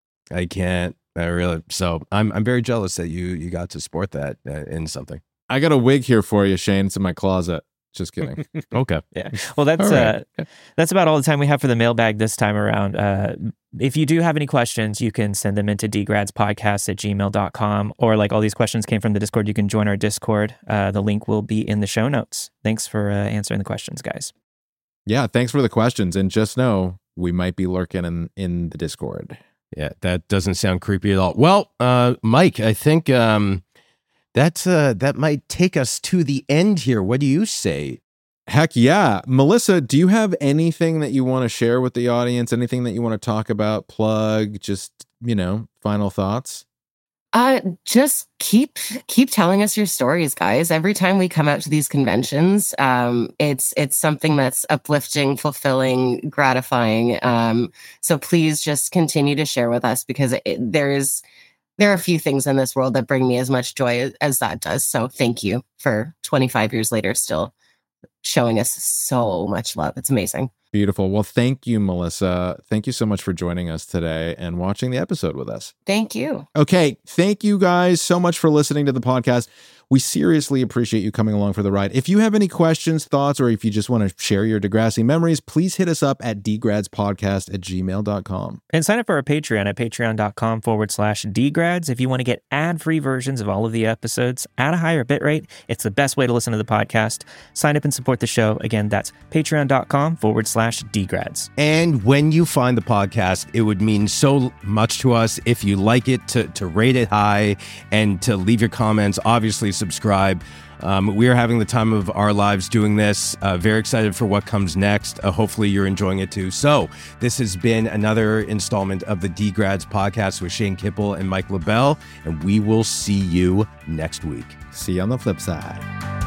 I can't. I really. So I'm I'm very jealous that you you got to sport that uh, in something. I got a wig here for you, Shane. It's in my closet. Just kidding. Okay. Yeah. Well, that's All right. uh, that's about all the time we have for the mailbag this time around. Uh, if you do have any questions, you can send them into d grads podcast at gmail dot com, or like all these questions came from the Discord, you can join our Discord. Uh, the link will be in the show notes. Thanks for uh, answering the questions, guys. Yeah, thanks for the questions. And just know we might be lurking in, in the Discord. Yeah, that doesn't sound creepy at all. Well, uh, Mike, I think um, that's uh, that might take us to the end here. What do you say? Heck yeah. Melissa, do you have anything that you want to share with the audience? Anything that you want to talk about, plug, just, you know, final thoughts? Uh, just keep keep telling us your stories, guys. Every time we come out to these conventions, um, it's it's something that's uplifting, fulfilling, gratifying. Um, so please just continue to share with us, because it, there's there are a few things in this world that bring me as much joy as, as that does. So thank you for twenty-five years later still showing us so much love. It's amazing. Beautiful. Well, thank you, Melissa. Thank you so much for joining us today and watching the episode with us. Thank you. Okay. Thank you guys so much for listening to the podcast. We seriously appreciate you coming along for the ride. If you have any questions, thoughts, or if you just want to share your Degrassi memories, please hit us up at d grads podcast at gmail dot com. And sign up for our Patreon at patreon dot com forward slash dgrads if you want to get ad-free versions of all of the episodes at a higher bitrate. It's the best way to listen to the podcast. Sign up and support the show. Again, that's patreon dot com forward slash dgrads. And when you find the podcast, it would mean so much to us if you like it, to, to rate it high and to leave your comments. Obviously, subscribe. Um, we are having the time of our lives doing this. Uh, very excited for what comes next. Uh, hopefully you're enjoying it too. So this has been another installment of the D-Grads podcast with Shane Kippel and Mike LaBelle, and we will see you next week. See you on the flip side.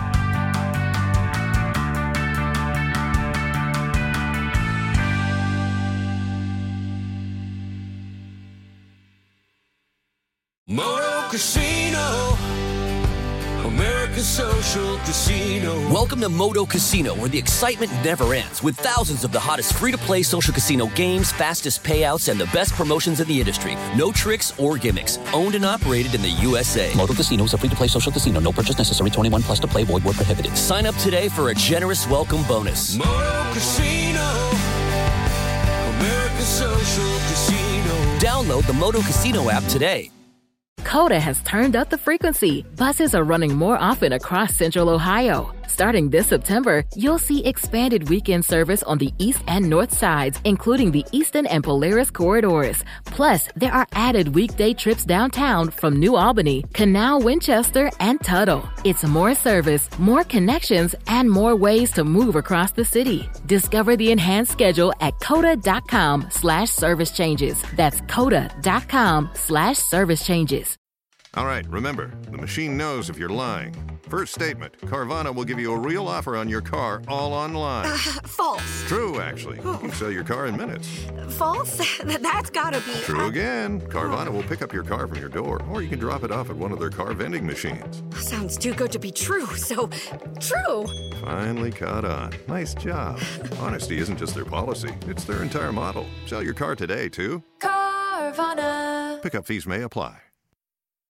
Moto Casino, America's social casino. Welcome to Moto Casino, where the excitement never ends, with thousands of the hottest free-to-play social casino games, fastest payouts, and the best promotions in the industry. No tricks or gimmicks. Owned and operated in the U S A. Moto Casino is a free-to-play social casino. No purchase necessary. twenty-one plus to play. Void where prohibited. Sign up today for a generous welcome bonus. Moto Casino, America's social casino. Download the Moto Casino app today. Coda has turned up the frequency. Buses are running more often across Central Ohio. Starting this September, you'll see expanded weekend service on the east and north sides, including the Eastern and Polaris corridors. Plus, there are added weekday trips downtown from New Albany, Canal, Winchester, and Tuttle. It's more service, more connections, and more ways to move across the city. Discover the enhanced schedule at coda.com slash service changes. That's coda.com slash service changes. All right, remember, the machine knows if you're lying. First statement, Carvana will give you a real offer on your car all online. Uh, false. True, actually. You can sell your car in minutes. False? That's gotta be... True again. Carvana will pick up your car from your door, or you can drop it off at one of their car vending machines. Sounds too good to be true, so true. Finally caught on. Nice job. Honesty isn't just their policy, it's their entire model. Sell your car today, too. Carvana. Pickup fees may apply.